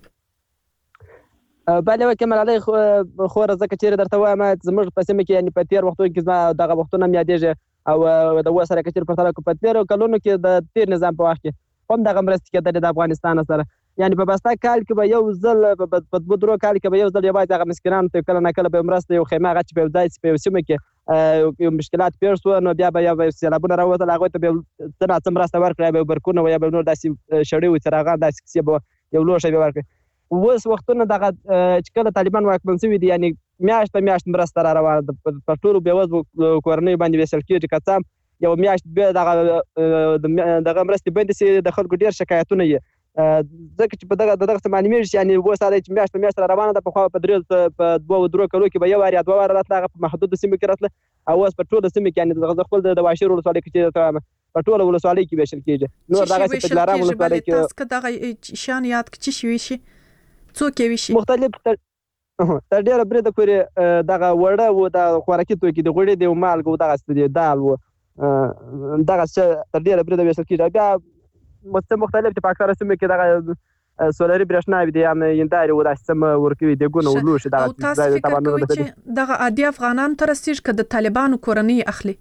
بله وکه ملالۍ خور زکه چیرې درته وایم زموږ په سیمه کې یعنی په تیر وختونو کې زما دغه وختونه یادېږي او د وسره کچیر په تلکو په تیر کلونو کې د تیر نظام په وخت کې هم دغه مرستې کېدلې د افغانستان سره یعنی په بستا کال کې به یو ځل په بدرو کال کې به یو ځل یوازې هغه مسکینانو ته کله نه کله به مرسته یو خیمه غچ په ځای په سیمه کې یو مشکلات پیښ شو نو بیا به یو سیلابونه راوته هغه ته به څنګه مرسته ورکړي به برکونه یا به نور داسې شړې و چراغان داسې کیسه به یو لوښه به ورکړي اوس وختونه دغه چې کله طالبان واکمن شوي دي یعنی میاشت په میاشت مرسته را روانه ده په ټولو بېوزلو کورنیو باندې ویشل کېږي که څه هم یو میاشت بیا دغه مرستې بندې شي د خلکو ډېر شکایتونه یې ځکه چې په دغه څه معلومېږي چې یعنی اوس دا چې میاشت په میاشت را روانه ده پخوا په دوه کلو کې به یو وار یا دوه واره راتله هغه په محدودو سیمو کې راتله او اوس په ټوله سیمه کې یعنی د خپل د واشیر ولسوالۍ کې په ټوله ولسوالۍ کې ویشل کېږي نور دغسې په دلارام ولسوالۍ کې تاسو که دغه شیان یاد کړئ چې وي شي څوک یې وي شي مختلف تر ډېره بریده پورې دغه وړه و د خوراکي توکي د غوړي د مالګو دغسې د دال و دغه تر ډېره بریده ویشل کېږي بیا مختلف د پاکستان سیمه کې دغه سولري برېښنا وي د هندارې و داسې څه ورکوي دیګونه و لوښي او تاسو فکر کوئ چې دغه عادي افغانانو ته رسېږي که د طالبانو کورنۍ اخلي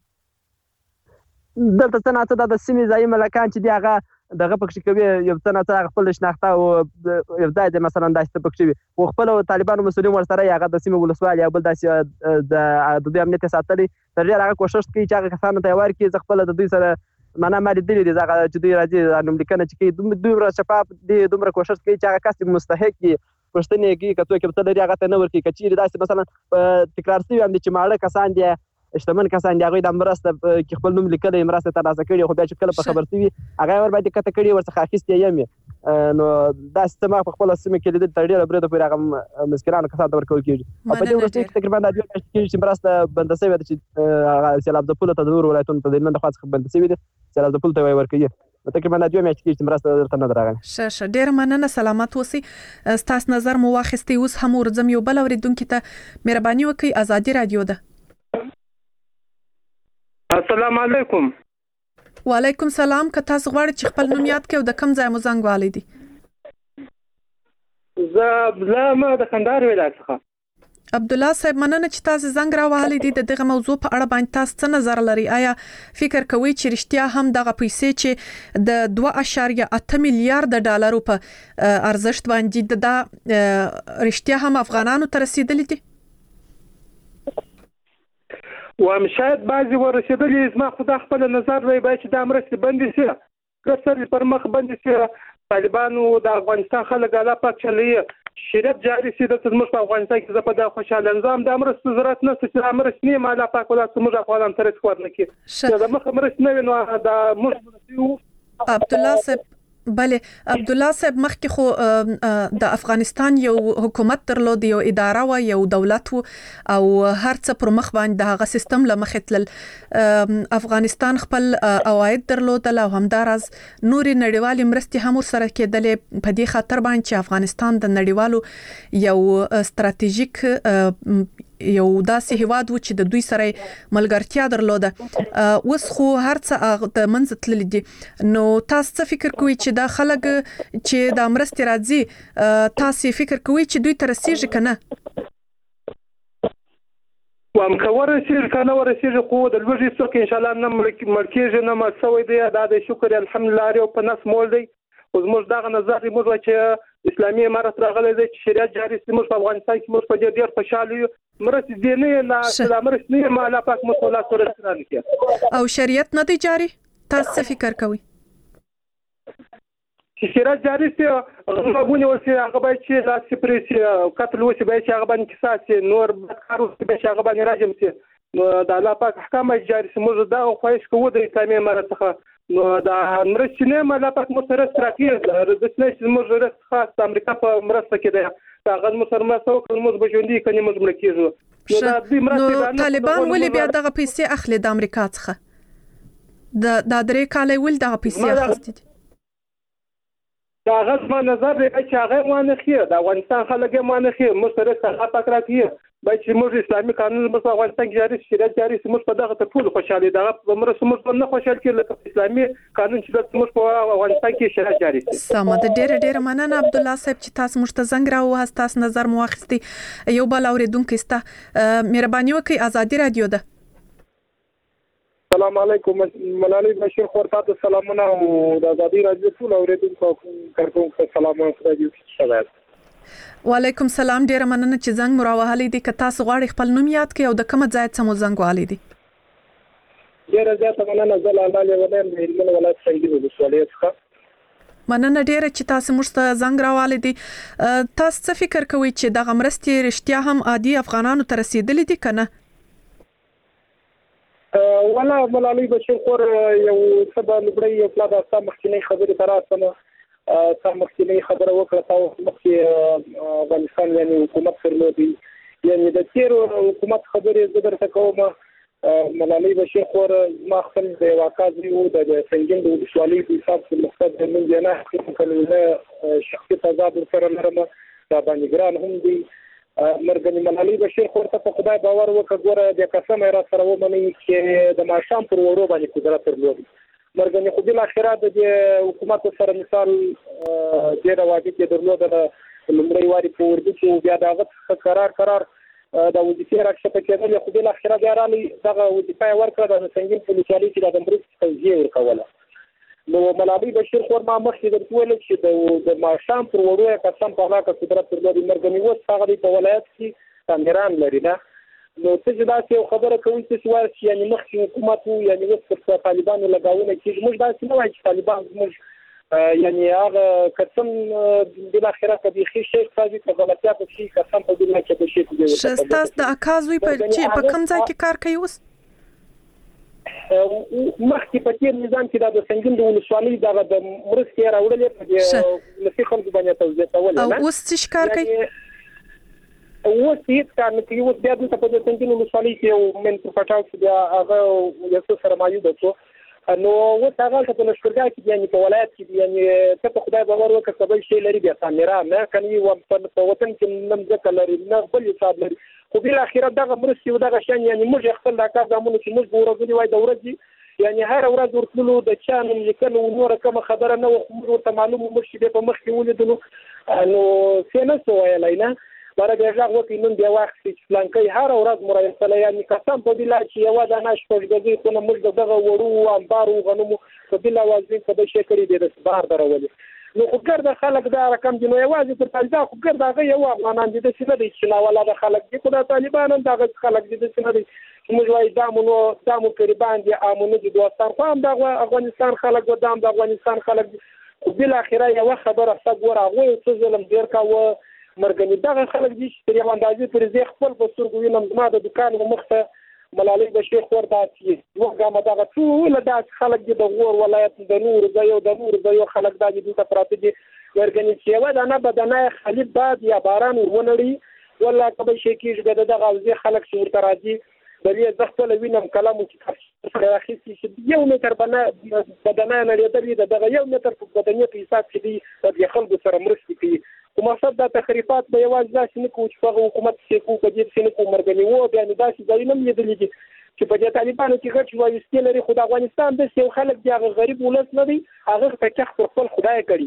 دلته څه ناڅه دا د سیمې ځایي ملکان چې دي هغه دغه پکښې کوي یو څه ناڅه هغه خپل شناخته او یو ځای دی مثلا داسې څه پکښې وي خو خپلو طالبانو مسؤلین ورسره هغه د سیمې ولسوالي او بل داسې د دوی امنیت یې ساتلی تر ډېره هغه کوښښ کوي چې هغه کسانو ته یې ورکړي زه خپله د دوی سره معنا ما لیدلي دي هغه چې دوی راځي نوملیکنه چې کوي دومره شفاف دي دومره کوښښ کوي چې هغه کس مستحق وي پوښتنې یې کوي که څوک یې څه لري هغه ته نه ورکوي که چیرې داسې مثلا په تکرار شوي هم دي چې ماړه کسان دي شتمن کسان دي هغوی د مرسته کې خپل نوم لیکلی مرسته ترلاسه کړي خو بیا چې کله په خبر شوي هغه یې ورباندې کته کړي ورڅخه اخیستې یم نو داسې څه ما په خپله سیمه کې لیدلي تر ډېره بریده پورې هغه مسکینانو کسانو ته ورکول کېږي او په دې وروستیو کې تقریبا دا 2 میاشتې کېږي چې مرسته بنده شوې ده چې سیلاب ځپلو ته د نورو ولایتونو ته د هلمند خوا څخه بنده شوې ده سیلاب ځپلو ته یې ورکوي تقریبا 2 میاشتې کېږي چې مرسته درته نه ده راغلې ښه ډېره مننه سلامت اوسئ ستاسو نظر مو واخیستی اوس هم ورځم یو بل اورېدونکي ته مهرباني وکړئ ازادي رادیو ده السلام علیکم وعلیکم سلام که تاسو غواړئ چې خپل نوم یاد کړئ او د کوم ځای مو زنګ والی دی زه د کندهار ولایت څخه عبدالله صاحب مننه چې تاسو زنګ را وهلی دي د دغه موضوع په اړه باندې تاسو څه نظر لري آیا فکر کوئ چې رښتیا هم دغه پیسې چې د 2.8 میلیارډ ډالرو په ارزښت باندې د رښتیا هم افغانانو ته رسیدلې دي وایم شاید بعضې ورسېدلي زما خو دا خپل نظر دی باید چې دا مرستې بندې شي که سر پر مخ بندې شي طالبانو د افغانستان خلک الله پاک چلوي شریعت جاري شي دلته زموږ په افغانستان کې زه په دا خوشحاله نظام دا مرستې ضرورت نشته چې دا مرستې نه یم الله پاک ولا زموږ افغانان ته رسک ورنه کړي د مخه مرستې نه وي نو دا موږ عبدالله صاحب بله عبدالله صاحب مخکې خو د افغانستان یو حکومت درلود یو اداره و یو دولت و او هر څه پر مخ باندې د هغه سیستم له مخې تلل افغانستان خپل عواید درلودل او همداراز نورې نړیوالې مرستې هم ورسره کېدلې په دې خاطر باندې چې افغانستان د نړیوالو یو ستراتیژیک یو داسې هیواد و چې د دوی سره ملګرتیا درلوده اوس خو هر څه د منځ تللی دي نو تاسو څه فکر کوئ چې دا خلک چې د مرستې راځي تاسو فکر کوئ چې دوی ته رسیږي که نه وام ورسېږي که نه ورسېږي خو د لوږې څوک انشاءالله نه مړ کېږي نه مړ شوی دی دا د شکر الحمدلله هر یو په نس مول دی خو زموږ دغه نظر دی موږ چې اسلامي امارت راغلی دی چې شریعت جاري شي موږ په افغانستان کې موږ په دې ډېر خوشحاله یو مرستې دې نه یې لا مرستې نه یې الله پاک موږ لا سره رسېدلی کړي او شریعت نه دی جاري تاسو څه فکر کوئ چې شریعت جاري شي غوږونه ورسي هغه باید چې لاسې پرې شي قتل وشي باید چې هغه باندې قصاص شي نور بد کار وشي باید چې هغه باندې راجم شي نو د الله پاک احکام باید جاري شي موږ دغه خواهش کوو د اسلامي امارت څخه نو دا مرستې نه یم الله پاک موږ سره راکړي رسېدلی چې زموږ رست خاص د امریکا په مرسته کې دی هغه موږ سره مرسته وکړي موږ به ژوندي که نه موږ مړه کېږو نو طالبان ولې بیا دغه پیسې اخلي د امریکا څخه دا 3 کاله ولې دغه پیسې اخیستې دي دا هغه زما نظر دی چې هغه وانه خیر د افغانستان خلک یې وانه خیر موږ سره څنګه پاک راکړي باید چې موږ اسلامي قانون په افغانستان کې جاري شریعت جاري موږ په دغه ته ټول خوشاله دغه مرسته موږ نه خوشاله کړي لکه اسلامي قانون چې موږ په افغانستان کې شریعت جاري شي سمه ده ډېر مننه عبد الله صاحب چې تاسو موږ ته زنګ راوهاست تاسو نظر مو واخیستي یو بل اوریدونکو ستا مهرباني وکړئ ازادي رادیو ده السلام علیکم ملالۍ بشیر خور تاسو سلامونه او د ازادي رادیو ټول اوریدونکو کارکونکو سلامونه راځي وعلیکم سلام ډیر مننه چې زنګ مراوهلې دي که تاسو غواړئ خپل نوم یاد کړئ او د کوم ځای څخه مو زنګ والي دي ډیر زیاته مننه زه لاله ولیم د هلمند ولایت څنګه د ولایت څخه مننه ډیره چې تاسو موږ ته زنګ راوالې دي تاسو څه فکر کوئ چې دغه مرستې رښتیا هم عادي افغانانو ته رسیدلې دي کنه ولا ملالۍ بشیر خور یو سبا لبړی یو پلا د مخکینی خبرې تراسمه مخکینی خبره وکړه تاسو مخکې افغانستان یعنی حکومت فرمودي یعنی د تیر حکومت خبرې زبر تکوم ملالۍ بشیر خور ما خپل د واقعي او د سنگین د ولسوالۍ په حساب کې مقصد من جنا کله شخصي تضاد سره لرم دا باندې ګران هم دي مرګنی ملالۍ بشیر خور ته خدای باور وکړ ګوره د قسم را سره ومني چې د ماشام پر وړو باندې قدرت درلودي مرګنی خو بل اخرات د حکومت سره مثال ډیر واجب کې درلوده لمړی واري په ورده چې بیا داغه قرار د وظیفې راکښته کېدل خو بل اخرات یارالي دغه وظیفه ورکړه د سنگین پولیسوالۍ چې د مرستې توزیع ورکوله نو ملالۍ بشیر خور ما مخکې درته ویل چې د ماشام پر وړو قسم په هغه قدرت درلودي مرګنی اوس هغه په ولایت کې کامیران لري نه نو څه داسې خبره کوي چې وایي یعنی مخکې حکومت یعنی اوس پر طالبانو لګاونه کېږي موږ داسې نه وایو چې طالبان موږ یعنی هغه قسم بل اخره په دې شي چې په غلطیا په شي قسم په دې کې به شي شستاس د اکازوي په کوم ځای کې کار کوي اوس مخکې په تیر نظام کې د سنگین د ولسوالۍ د مرستې راوړلې په دې نصیحت خلکو باندې توزیع کول او اوس څه کار کوي اوس هیڅ کار نه کوي اوس بیا د په سنگین ولسوالۍ کې یو من په پټاو کې بیا هغه یو څه سره مایوب شو نو اوس هغه په نشکرګاه کې یعنی په ولایت کې یعنی ته په خدای باور وکړه سبل شي لري بیا کامیرا نه کني و په وطن کې نم ځکه لري نه بل حساب لري خو بل اخیرا دغه مرستې او دغه شان یعنی موږ خپل د کار زمونږ چې موږ ورغلي وای د ورځې یعنی هر ورځ ورتلو د چانو لیکنو نور کوم خبره نه ورته معلومه مرشي په مخ کې ولیدلو نو څنګه سوای لینا برای بیا وقتی نون بیا وخت چې پلانکې هر ورځ مرایسله یعنی قسم په بلا چې یو د ناش پښګږي کو نه موږ دغه وړو انبارو غنمو په بلا وازین په دې شکرې د بار درولې نو خو ګرځه خلک دا رقم دی نو یوازې پر طالبان خو ګرځه هغه یو افغانان دي چې نه دي چې لا ولا د خلک دي خو د طالبانو دغه خلک دي چې نه دي موږ وایي دامو قربان دي امونه دي دوستان خو هم د افغانستان خلک و د افغانستان خلک بل اخره یو خبره څنګه راغوي چې ظلم ډیر کاوه مرګنی دغه خلک دي چې یو اندازې پر ځای خپل په سترګو وینم ما د دکان مخته ملالۍ بشیر خور داسې وګامه دغه ټول داسې خلک دي د غور ولایت د نور ځایو خلک داسې دي ته پراته دي مرګنی چې یو د نه بدنه خلیب باد یا باران ورونړي ولا کبه شي کېږي دغه ځای خلک چې ورته راځي د دې ځخته وینم کلام چې راخیسي چې 1 متر بدنه نه لري دغه 1 متر په بدنه په حساب کې دي د خلکو سره مرستې کوي کوم مقصد د تخریبات به یوازې داسې نه کوي چې په حکومت کې کوم په دې څه نه کوم مرګنی وو بیا نه داسې ځای نه لیدل دي چې په دې طالبانو کې غټ وایستي لري خو د افغانستان د یو خلک دی هغه غریب ولس نه دی هغه په کې خپل خدای کړی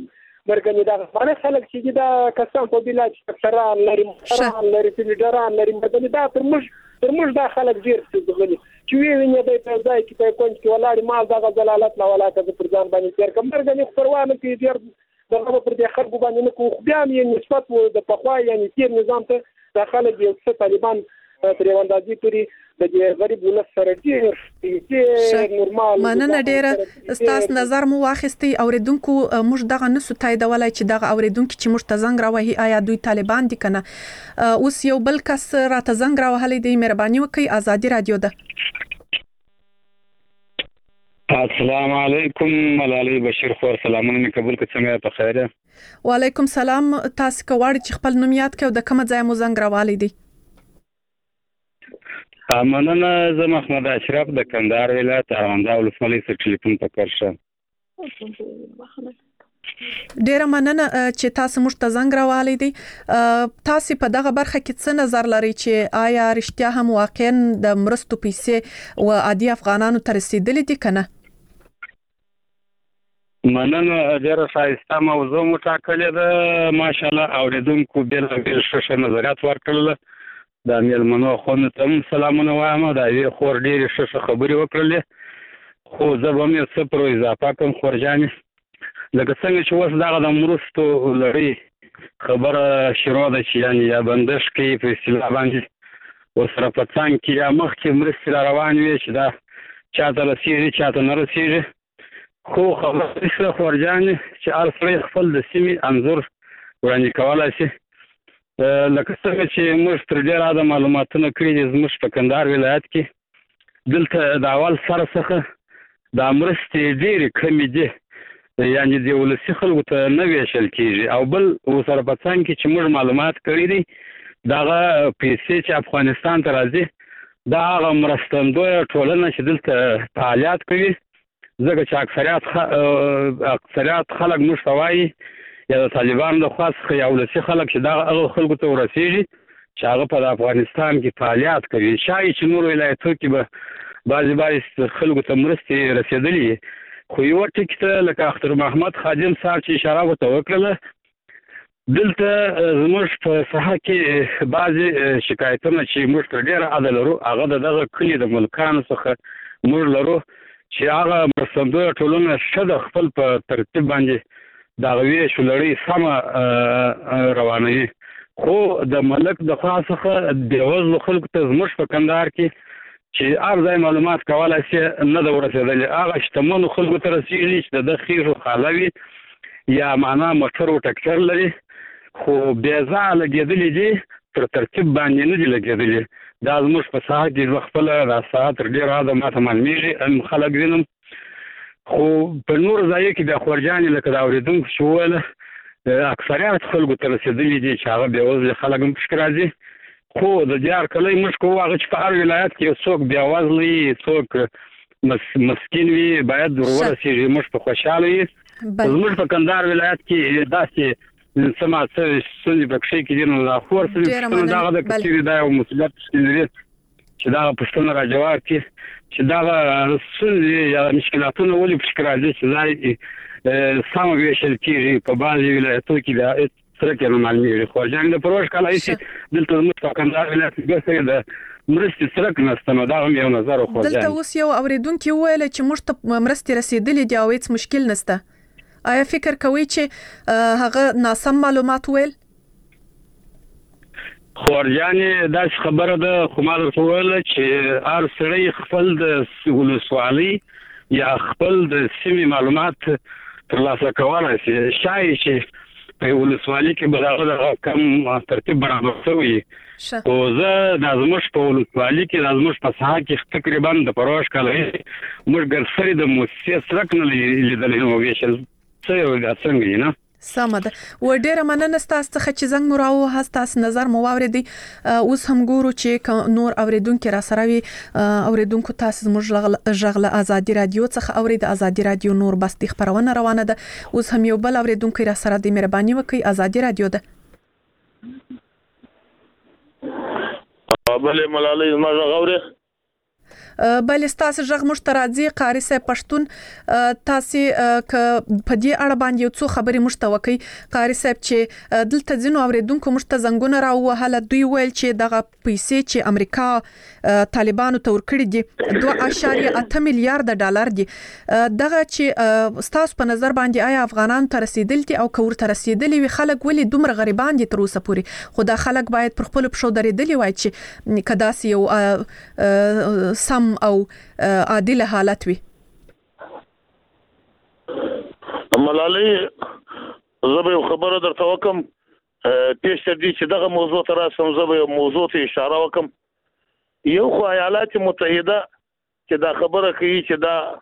مرګنی دا باندې خلک چې دا کسان په بلاد افسران لري مشران لري لیډران لري مرګنی دا تر موږ دا خلک ډیر څه غلي چې ویني د په ځای کې په کونج کې ولاړ مال دا غزلالت لا ولا ته پر ځان باندې تیر کوم مرګنی پروانه کې ډیر دغه پر دې خلکو باندې نه کوو بیا یې نسبت وو د پخوا یعنی تیر نظام ته داخله دي چې طالبان پریواندازي کوي د غریب ولس سره ډیر نورمال مننه ډیره ستاسو نظر مو واخیستي اوریدونکو موږ دغه نسو تاییدولای چې دغه اوریدونکو چې موږ ته زنګ راوهي آیا دوی طالبان دي کنه اوس یو بل کس راته زنګ راوهلی دی مهرباني وکړئ ازادي رادیو ده السلام علیکم ملالۍ بشیر خور سلامونه قبول کړئ څنګه په خیره وعلیکم سلام تاسو کوړ چې خپل نوم یاد کړئ د کوم ځای مو زنګ راوالي دی مننه زه محمد اشرف د کندهار ولایت ارواندا ولسوالۍ څخه ټلیفون پکړ شم ډیره مننه چې تاسو موږ ته زنګ راوالي دي تاسو په دغه برخه کې څه نظر لري چې آیا رښتیا هم واقعا د مرستو پیسې او عادي افغانانو ته رسیدلې دي کنه مننه ډیره ښایسته موضوع مو ټاکلې ده ماشاءالله اوریدونکو بیل ښه نظریات ورکړل د میلمنو خوند ته سلامونه وایم دا یې خور ډېرې ښه خبرې وکړلې خو زه به مې څه پر اضافه کوم خورجانې لکه څنګه چې اوس دغه د مرستو لړۍ خبره شروع ده چې یعنې یا بندش کوي په اصطلاح باندې ورسره په څنګ کې یا مخکې مرستې را روان وي چې دا چاته رسېږي چاته نه رسېږي خو خبره ښه خورجانې چې هر سړی خپل د سیمې انځور وړاندې کولی شي لکه څنګه چې موږ تر ډېره د معلوماتونه کړي دي زموږ په کندهار ولایت کې دلته د اول سره څخه دا مرستې ډېرې کمې دي یعنې د ولسي خلکو ته نه ویشل کېږي او بل ورسره په څنګ کې چې موږ معلومات کړي دي دغه پیسې چې افغانستان ته راځي دا هغه مرستندویه ټولنه چې دلته فعالیت کوي ځکه چې اکثریت خلک موږ ته وایي یا د طالبانو د خوا څخه یا ولسي خلک چې دغه هغه خلکو ته ورسېږي چې هغه په افغانستان کې فعالیت کوي شایي چې نور ولایتونو کې به بعضې خلکو ته مرستې رسېدلي خو یوه ټکي ته لکه اختر محمد خادم صاحب چې اشاره ورته وکړله دلته زموږ په ساحه کې بعضې شکایتونه چې موږ تر ډېره عده لرو هغه د دغه کلي د ملکانو څخه موږ لرو چې هغه مرستندویه ټولنه ښه د خپل په ترتیب باندې دغه ویش لړۍ سمه روانوي خو د ملک د خوا څخه بېوزلو خلکو ته زموږ په کندهار کې چې هر ځای معلومات کولی شي نه ده ورسېدلې هغه شتمنو خلکو ته رسېږي چې د ده خېږو خاله وي یا معنا موټر و ټکټر لري خو بې ځایه لګېدلي دي تر ترتیب باندې نه دي لګېدلي دا زموږ په ساحه کې زه خپله دا ساعت تر ډېره حده ماته معلومېږي خلک وینم خو په نور ځایو کې د خورجانې لکه د اورېدونکو چې وویله اکثریت خلکو ته رسېدلي دي چې هغه بېوزلي خلک هم پکې راځي خو د دې هرکلی موږ کوو هغه چې په هر ولایت کې یو څوک بېوزله وي څوک مسکین وي باید ورورسېږي موږ په خوشحاله وي زموږ په کندهار ولایت کې داسې څه ستونزې پکښې کې دي نو دا خور څه دغه د کچېرې دا یو مسؤلیت پکښې لري چې دغه پوښتنه را جواب کړي چې دغه ستونزې یا مشکلاتونه ولې پکښې راځي چې ځای سمه ویشل کېږي په بعضې ولایتونو کې دا سره کې نه معلومېږي خورجانې د پروژ کال هسې دلته زموږ په کندهار ولایت کې بېرته د مرستې سرک نشته نو دا هم یو نظر و خورجانې دلته اوس یو اورېدونکي وویله چې موږ ته مرستې رسېدلې دي او هېڅ مشکل نشته آیا فکر کوئ چې هغه ناسم معلومات ویل خورجانې داسې خبره ده خو ما درته وویله چې هر سړی خپل د ولسوالۍ یا خپل د سیمې معلومات ترلاسه کولی شي شایي چې په ولسوالۍ کې به دغه کم ترتیب برابر شوی خو زه دا زموږ په ولسوالۍ کې دا زموږ په ساحه کې تقریبا د پروژ کال موږ ګرسري د موسسې سرک نه لیدلی نو ویشل څه یو څنګه یې نه سمه ده و ډیره مننه ستاسو څخه چې زنګ مو راووهه ستاسو نظر مو واورېدی اوس هم ګورو چې نور اوریدونکي را سره وي اوریدونکو تاسو زموږ غږ له ازادي رادیو څخه اورید ازادي رادیو نور بس د خبرونه روانه ده اوس هم یو بل اوریدونکي را سره د مهرباني وکړئ ازادي رادیو ده بلې ملالۍ زما غږ اورې بل تاسو ژغ مشترازي قاری صاحب پښتون تاسو ک په دې اړه باندې یو څو خبرې مشتوکي قاری صاحب چې دلته ځینو اوریدونکو مشته زنګونه راوهله دوی ویل چې دغه پیسې چې امریکا طالبانو تور کړی دي 2.8 میلیارډ ډالر دي دغه چې تاسو په نظر باندې آیا افغانان ته رسیدل دي او کور ته رسیدلی وي خلک ولې دومره غریبان دي تر اوسه پورې خو دا خلک باید پر خپل پښو درېدلی وای چې کداسي یو سم او عادل حالت وي ملالۍ زه خبره درته وکم پیش تر دې چې دغه موضوع ته راسم زه یو موضوع ته اشاره وکم یو خو ایالات متحده چې دا خبره کوي چې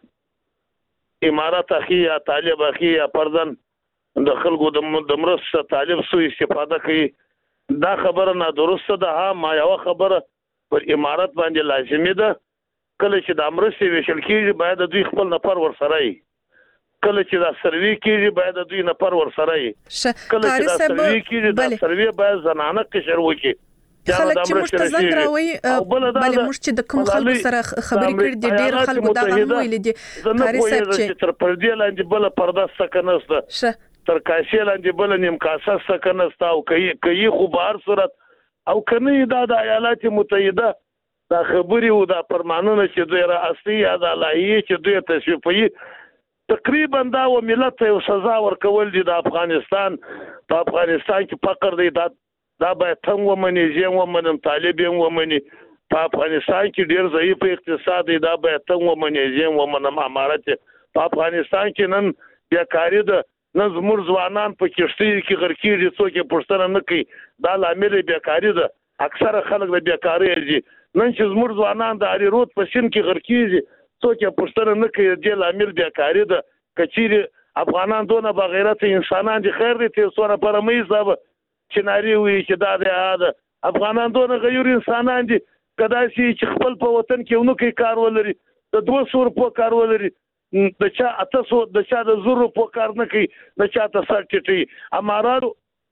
دا امارات اخی یا طالب اخی یا پردن د خلکو د مرسته طالب سو استفاده کوي دا خبره نادرسته ده ها ما یو خبره پر امارات باندې لازمي ده کله چې د امرسته وشل کیږي باید دوی خپل نفر ورسره وي کله چې دا سروي کیږي باید دوی نفر ورسره وي کله چې دا سروي کیږي دا سروي باید زنانه قشر وکړي خلک چې مشتزنګ راوي بل مش چې د کوم خلکو سره خبرې کړې دي ډېر خلکو دا هم ویل دي قاری صاحب چې تر پردې لاندې بل پرده سکنسته تر کاسې لاندې بل نیم کاسه سکنسته او کوي خو بهر صورت او کني دا د ایالات متحده دا خبري او دا پرمانونه چې دوی را اصلي یا د لایي چې دوی تصویبوي تقریبا دا و ملت یو سزا ورکول دي د افغانستان په افغانستان کې فقر دی دا باید څنګه ومني ځین ومنم طالبین ومني په افغانستان کې ډیر ضعیف اقتصاد دی دا باید څنګه ومني ځین ومنم امارت په افغانستان کې نن بیکاری ده نن زموږ ځوانان په کشتۍ کې غرقېږي څوک یې پوښتنه نه کوي دا لامل بیکاری ده اکثره خلک د بیکاری دي نن چې زموږ ځوانان د اړې رود په سین کې غرقېږي څوک یې پوښتنه نه کوي د لامل بیکاری ده کچېری افغانان دونه بغیرت انسانان دي خیر دي تاسو نه پرمې حساب چې ناری وي چې دا د افغانان دونه غیر انسانان دي کداسي چې خپل په وطن کې ونو کې کار ولري د 200 روپو کار ولري د چا 800 د چا د 0 روپو کار نه کوي د چا ته سر ټټي اماراتو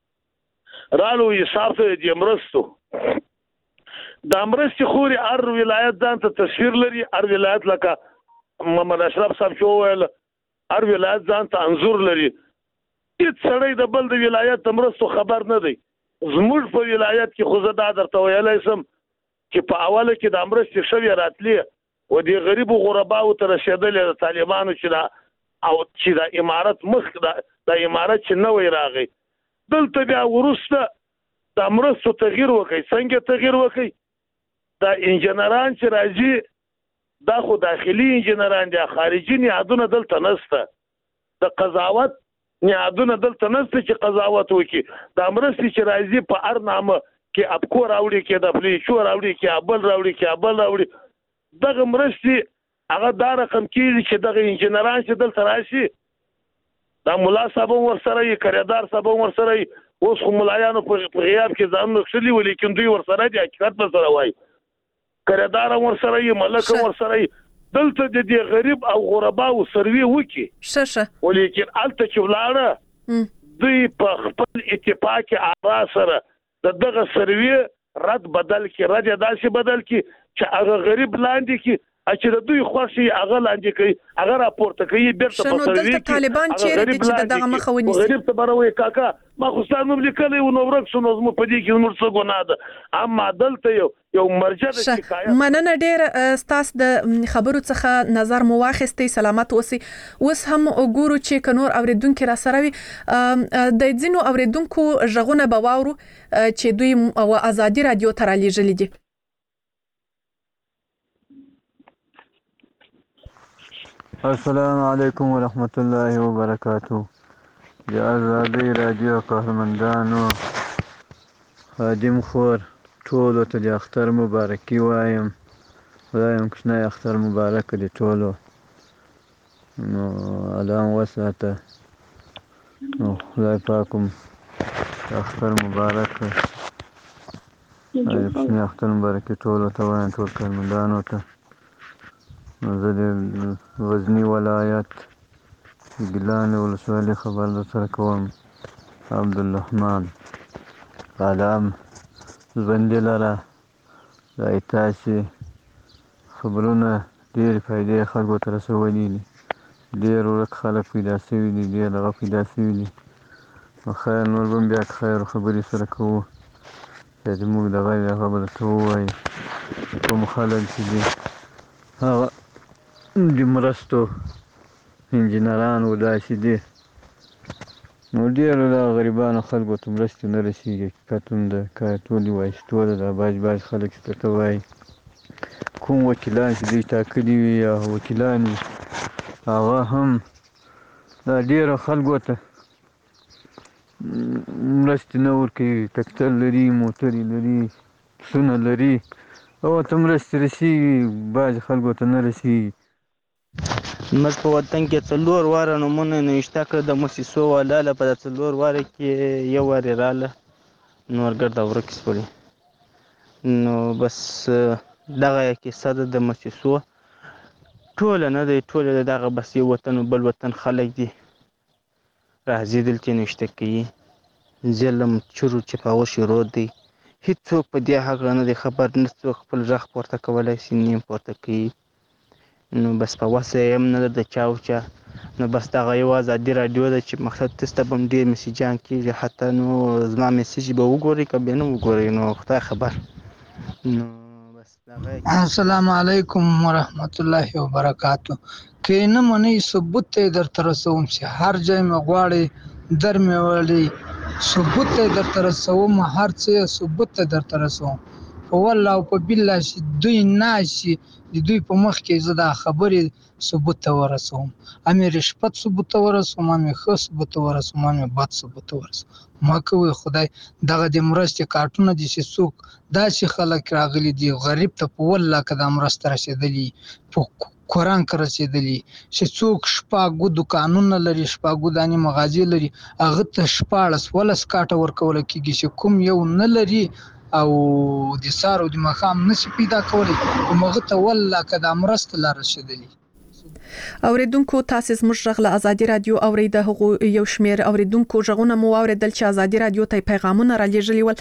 رالو حساب دې مرستو د امرستي خوري ار ولایت ځان ته تصویر لري ار ولایت لکه محمد اشرف صاحب شو ویل ار ولایت ځان ته انزور لري هیڅ سړی د بل د ولایت د مرستو خبر نه دی زموږ په ولایت کې خو زه دا درته ویلی سم چې په اوله کې د مرستې شوې راتلې و د غریبو غرباو ته رسېدلې د طالبانو چې دا او چې د امارت مخ د امارت چې نوی راغی دلته بیا وروسته د مرستو تغییر وکړي څنګه تغییر وکړي د انجنیران چې راځي دا خو داخلي انجنیران دي خارجي نیادونه دلته نشته د قضاوت نیادونه دلته نشته چې قضاوت وکړي د مرستې چې راځي په هر نامه کې ابکو راوړي کې د پلیشو راوړي کې ابل راوړي کې ابل راوړي دغه مرستې هغه دا رقم کېږي چې دغه انجنیران چې دلته راشي دا مولا صاحب ورسره یې کریدار صاحب ورسره یې اوس خو ملایانو په غیاب کې ځان نښلي ولیکن دوی ورسره دي حقیقت به سره وایي کریدار ورسره یې ملک ورسره یې دلته د دې غریب او غرباو سروي وکي ولیکن الته چې ولاړه دوی په خپل اتفاق آرا سره دغه سروي رد بدل کی رد داسې بدل کی چې هغه غریب لاندې کی چې د دوی خوشي هغه لاندې کوي هغه راپورته کوي بیرته په سروي کې طالبان چیرې چې دغه مخه ونیسي غریب ته بروي کاکا ما خو ستاسو لیکلې و نو ورک شنو زمو په دې کې نور څه ګناه ده اما دلته یو مرجع د شکایت مننه ډیر تاسو د خبرو څخه نظر مو واخیستي سلامت اوسئ اوس هم وګورو چې کنور اوریدونکو را سره وي د ځینو اوریدونکو ژغونه بواورو چې دوی او ازادي رادیو تر لیږلې دي السلام علیکم ورحمت الله وبرکاتہ د ازادي رادیو کارمندانو خادم خور ټولو ته د اختر مبارکي وایم خدایم کښنه اختر مبارک دي ټولو نو علام وساته نو خدای پاکم اختر مبارک کښنه اختر مبارکي ټولو ته وایم ټول کارمندانو ته زه د غزني ولایت ګیلان ولسوالۍ خبر در سره کوم عبدالرحمن علام ژوندي لره دای تاسې خبرونه ډېرې فایدې خلکو ته رسولي دي. ډېر ورک خلک پیدا شوي دي، ډېر دغه پیدا شوي دي. نو خیر نور به هم بیا که خیر خبرې سره کوو چې زموږ دغه هغه به درته ووایي کوم خلک چې دي هغه د مرستو انجینران و داسې دي. نو ډېرو دغه غریبانو خلکو ته مرستې نه رسېږي. حقیقت هم ده، که ټولې وایستو ده. دا بعض خلک چې درته وایي کوم وکیلان چې دوی ټاکلي وي یا وکیلان وي هغه هم دا ډېرو خلکو ته مرستې نه ورکوي. ټکټر لري، موټرې لري، پسونه لري، هغو ته مرستې رسېږي، بعضې خلکو ته نه رسېږي. زموږ په وطن کې 4 واره نومونه نوشته کړه د موسسو والا له په 4 واره کې یو وار یې راله نور ګرده ورک شولې. نو بس دغه کیسه ده د موسسو. ټوله نه دی، ټوله دغه بس یو وطن و بل وطن خلک دي راځي دلته نوشته کوي. ظلم چورو چپاو شروع دی. هیڅوک په دې هغه نه دی خبر، نه څوک خپل غږ پورته کولی شي، نه یې پورته کوي. نو بس په وسه یې هم نه ده د چا او چا. نو بس دغه یو ازادي راډیو ده چې مقصد تاسو ته به هم ډېر میسیجان کېږي. حتی نو زما میسیج به وګورئ که بیا نه وګورئ نو خدای خبر. نو بس دغه السلام علیکم ورحمت الله وبرکاتو. که نه منئ ثبوت ته یې درته رسوم چې هر ځای مې غواړئ در مې وړئ، ثبوت ته یې درته رسوم، هر څه یې ثبوت ته درته رسوم. په والله او په بالله چې دوی ناشي د دوی په مخ کې زه دا خبرې ثبوت ته ورسوم. هم یې رشوت ثبوت ته ورسوم، هم یې ښه ثبوت ته ورسوم، هم یې بد ثبوت ته ورسوم. ما کوي خدای دغه د مرستې کارټونه دي چې څوک داسې خلک راغلي دي غریب ته په والله که دا مرسته رسېدلي په قرآن کې رسېدلي چې څوک شپږ دوکانونه لري، شپږ دانې مغازې لري، هغه ته 14 کاټه ورکول کېږي چې کوم یو نه لري او د سهار او د ماښام نشي پیدا کولی. همغه ته والله که دا مرسته لا رسېدلي. اوریدونکو تاسو زموږ غږ له ازادي رادیو اوریده. هغه یو شمیر اوریدونکو غږونه مو اوریدل چې ازادي رادیو ته پیغامونه را لېږلي ول.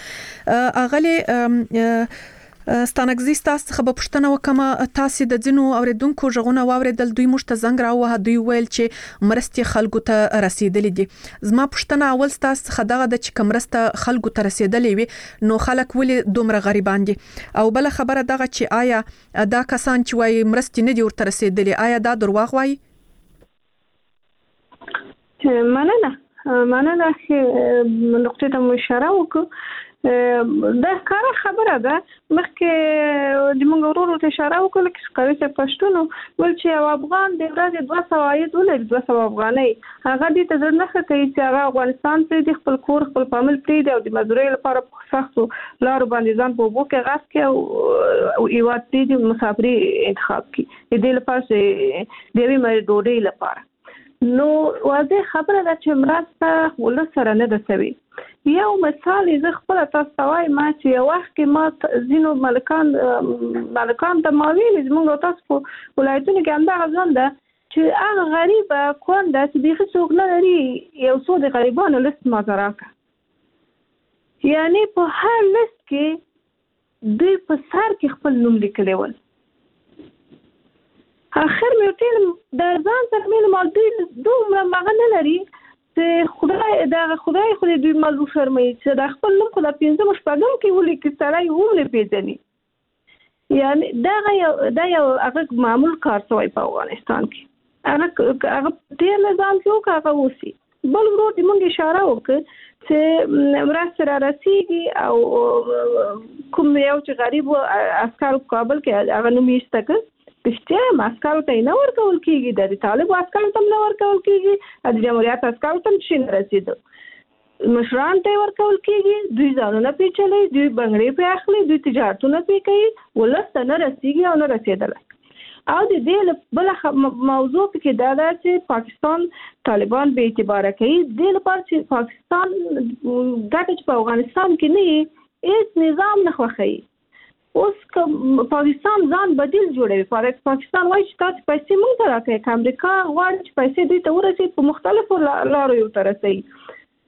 اغلی ستانګزي تاسو څخه په پښتنه وکمه، تاسو د ځینو اوریدونکو غږونه واوریدل، دوی موږ ته زنګ راووهه، دوی ویل چې مرستې خلکو ته رسیدلې دي. زما پښتنه اول تاسو څخه دغه د چې مرسته خلکو ته رسیدلې وي نو خلک ولې دومره غریبان دي؟ او بل خبره دغه چې آیا دا کسان چې وایي مرستې نه دي ورته رسیدلې آیا دا دروغ وایي؟ مننه چې نقطې ته مو اشاره وکړو. دا ښکاره خبره ده. مخکې د موږ ورورو ته اشاره وکړله چې قوي صاحب پښتون ویل چې یو افغان د ورځې 200 عاید ولري، 200 افغانۍ. هغه دې ته زړه نه ښه کوي چې هغه افغانستان پرېږدي، خپل کور خپل فامیل پرېږدي او د مزدورۍ لپاره په سختو لارو باندې ځان په اوبو کې غرق کړي او هېواد پرېږدي، مسافري انتخاب کړي د دې لپاره چې د یوې مړۍ ډوډۍ لپاره. نو واضح خبره ده چې مرسته ولس سره نه ده سوي. یو مثال زه خپل تاسو ته وایم چې یو وخت کې ما ځینو مالکان ته ما ویلي زموږ تاسو په ولایتونو کې همدغه ژوند ده چې هغه غریبه کونډه چې بیخي څوک نه لري یو څو د غریبانو لیست ماته راکړه. یعنې په هر لیست کې دوی په سر کې خپل نوم لیکلی ول. اخر مې ورته د ځان سره مې نو دوی دومره مغه نه لري چې خدای خو دوی مالو شرموي چې د خپل نوم خو د 15 شپږم کې ولیکي سړی هم نه پېژني. یعنې دا یو هغه معمول کار شوی په افغانستان کې. هغه تېر نظام کې وکړه هغه اوسي. بل ورور دې موږ اشاره وکړه چې مرسته را رسېږي او کوم یو چې غریب عسکر په کابل کې هغه نوم یې ایسته کړ. پښتیا عسکرو ته نه ورکول کېږي، د طالبو عسکرو ته نه ورکول کېږي، د جمهوریت عسکرو ته شي نه رسېده. مشران ته ورکول کېږي، دوی ځانونه پیچلي، دوی بنګړې پې اخلي، دوی تجارتونه پې کوي، ولس ته نه رسېږي او نه رسېدلی. او د دې بله موضوع کې دا ده چې پاکستان طالبان بې اعتباره کوي. دې لپاره چې پاکستان ګټه چې په افغانستان کې نه وي هېڅ نظام نه خوښوي. اوس که پاکستان ځان بدیل جوړوي، پاکستان وایي چې تاسو پیسې موږ ته راکړئ، که امریکا غواړي چې پیسې دوی ته ورسوي په مختلفو لارو یو ته رسوي.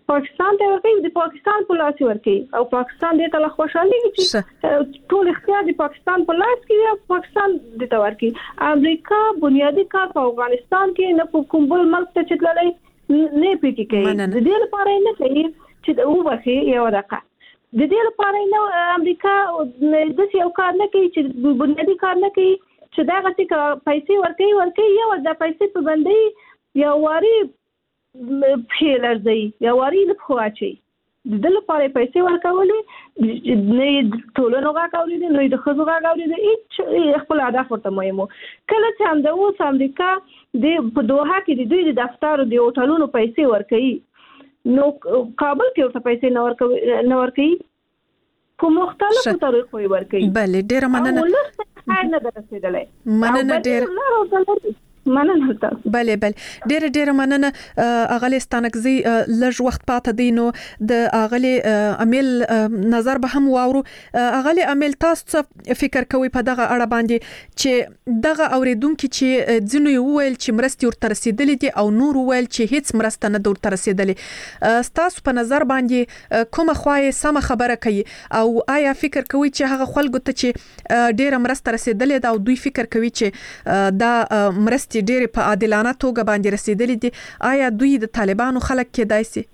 پاکستان ته ورکوي د پاکستان په لاس ورکوي او پاکستان دې ته لا خوشالي چې ټول اختیار د پاکستان په لاس کې یا پاکستان دې ته ورکوي. امریکا بنیادی کار په افغانستان کې نه په کوم بل ملک ته چتللی نه پېټی کوي. د دې لپاره نه کوي چې د وبخي یو دقه د دې لپاره نه امریکا د یو کار نه کوي چې بنیادی کار نه کوي چې دا غټي پیسې ورکوي یو د پیسې په باندې یو واري فعل ځای یو واري له خواچي د لپاره پیسې ورکولې نه ټولنو غاکولې نه د خزو غاکولې هیڅ خپل هدف ورته مهمو. کله چې هم د اوس امریکا د په دوحه کې د دوی د دفتر د هوټلونو پیسې ورکوي نو کابل کې ورته پیسې نه ورکوي په مختلفو طریقو ورکوي. بله ډیره مننه. نه درسېدلې مننه ډیره مننه تاسو. بله ډیره مننه. اغلی ستانکزی لږ وخت پاتې دی نو د اغلی امیل نظر به هم واورو. اغلی امیل تاسو څه فکر کوئ په دغه اړه باندې چې دغه اوریدونکو چې ځینو ویل چې مرستې ورته رسیدلې دي او نور ویل چې هیڅ مرسته نه ورته رسیدلې، تاسو په نظر باندې کومه خوای سم خبره کوي او آیا فکر کوئ چې هغه خلکو ته چې ډیره مرسته رسیدلې ده او دوی فکر کوي چې دا مرستې ډېر په عادلانه توګه باندې رسیدلې دي، آیا دوی د طالبانو خلک کېدای شي؟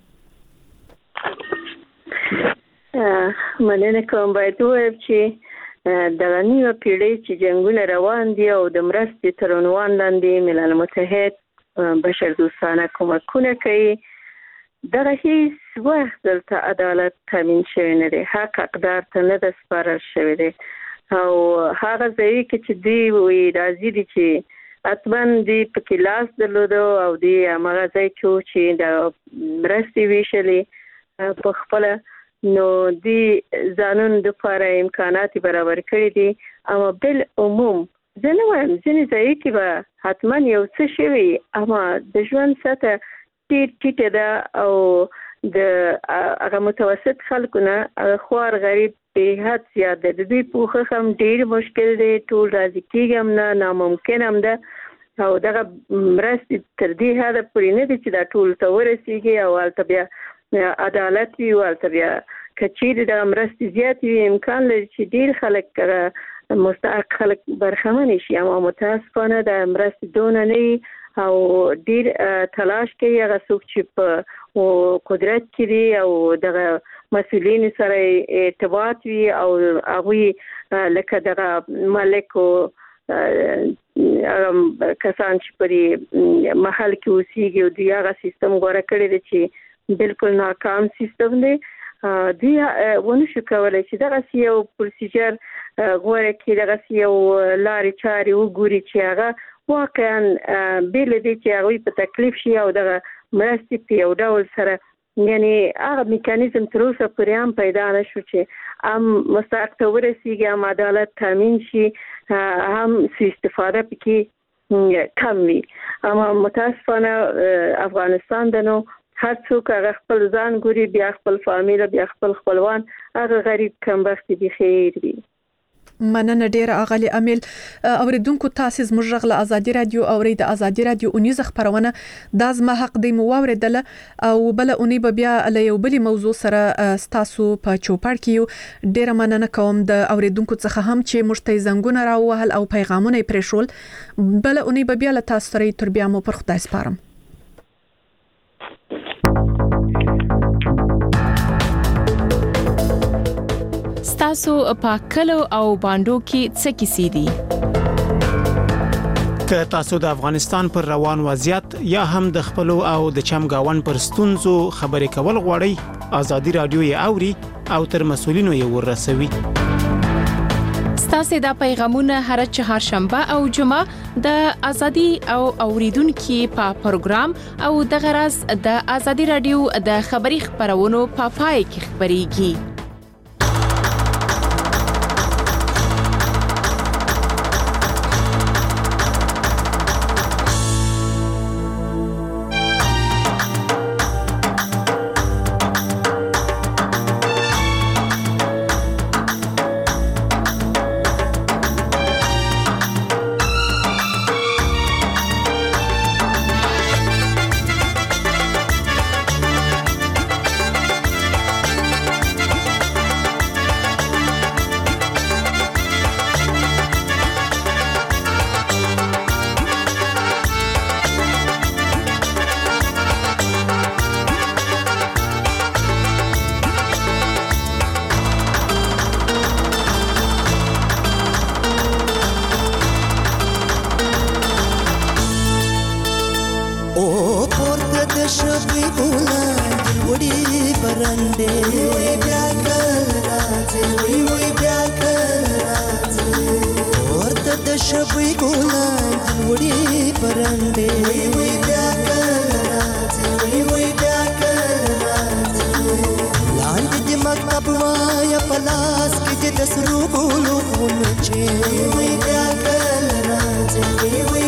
مننه کوم. باید ووایم چې دغه نیمه پیړۍ چې جنګونه روان دي او د مرستې تر عنوان لاندې ملل متحد بشردوستانه کومکونه کوي، دغه هیڅ وخت دلته عدالت تامین شوی نه دی، حق حقدار ته نه ده سپارل شوی دی او هغه ځای کې چې دوی وایي راځي دي چې اتمن دی پکې لاس درلودو او دی هغه ځای چې د مرستې ویشلې په خپله نو دی ځانون دپاره امکانات برابر کړي دي. اما بالعموم زه نه وایم ځینې ځای کې به حتما یو څه شوي، اما د ژوند سطحه ډېر ټیټه ده او د هغه متوسط خلکو نه خوار غریب به حد زیات ده. د دوی پوښښ هم ډېر مشکل دی، ټول راضي کېږي هم نه، ناممکن هم ده او دغه مرستې تر دې حده پورې نه دي چې دا ټول ته ورسېږي او هلته بیا عدالت وي او هلته بیا که چیرې دغه مرستې زیات وي امکان لري چې ډېر خلک مستحق خلک برخمن شي، اما متاسفانه د مرستې دونه نه وي او ډېر تلاش کوي هغه څوک چې په قدرت کې دي او دغه مسؤلین سره ارتباط وي او هغوی لکه دغه ملک او کسان چې په دې محل کې اوسېږي او دوی هغه سیستم غوره کړی دی چې بالکل ناکام سیستم دی. دوی ونه شو کولی چې دغسې یو پروسیجر غوره کړي، دغسې یو لارې چارې وګوري چې هغه واقعا بې له دې چې هغوی په تکلیف شي او دغه مرستې په یو ډول سره یعنی هغه میکانیزم تر اوسه پورې هم پیدا نه شو چې هم مستحق ته ورسېږي، هم عدالت تامین شي، هم سوء استفاده پکې کم وي. اما متاسفانه افغانستان د نو هر څوک هغه خپل ځان ګوري، بیا خپل فامیل، بیا خپل خپلوان، هغه غریب کمبخت دي خیر وي. مننه ډیره اغلی امیل. اوریدونکو تاسو زموږ غږ له ازادي رادیو اوري د ازادي رادیو اونیز خبرونه د زما حق دی مو اوریدله او بل اونی به بیا له یو بلی موضوع سره تاسو په چوپړ کې ډیره مننه کوم د اوریدونکو څخه هم چې مشته زنګونه راوهل او پیغامونه پرېښول. بل اونی به بیا له تاسو سره تر بیا مو پر خدای سپارم. تاسو په کلو او باندو کې څه کیسې دي؟ که تاسو د افغانستان پر روان وضعیت یا هم د خپل او د چمګاون پر ستونزو خبرې کول غواړئ، ازادي رادیو یې اوري او تر مسولینو یې ورسوي. ستاسو د پیغامونه هر چهارشنبه او جمعه د ازادي او اوریدونکو په پروګرام او د غرض د ازادي رادیو د خبري خبرونو په پای کې خبريږي. پرندې وای بیا کله راځي وای بیا کله راځي ورته د شبي ګلان وړي پرندې وای بیا کله راځي وای بیا کله راځي لاندې د مکتب وای پلاس کې د سرو ګلو خونچې وای بیا کله راځي وای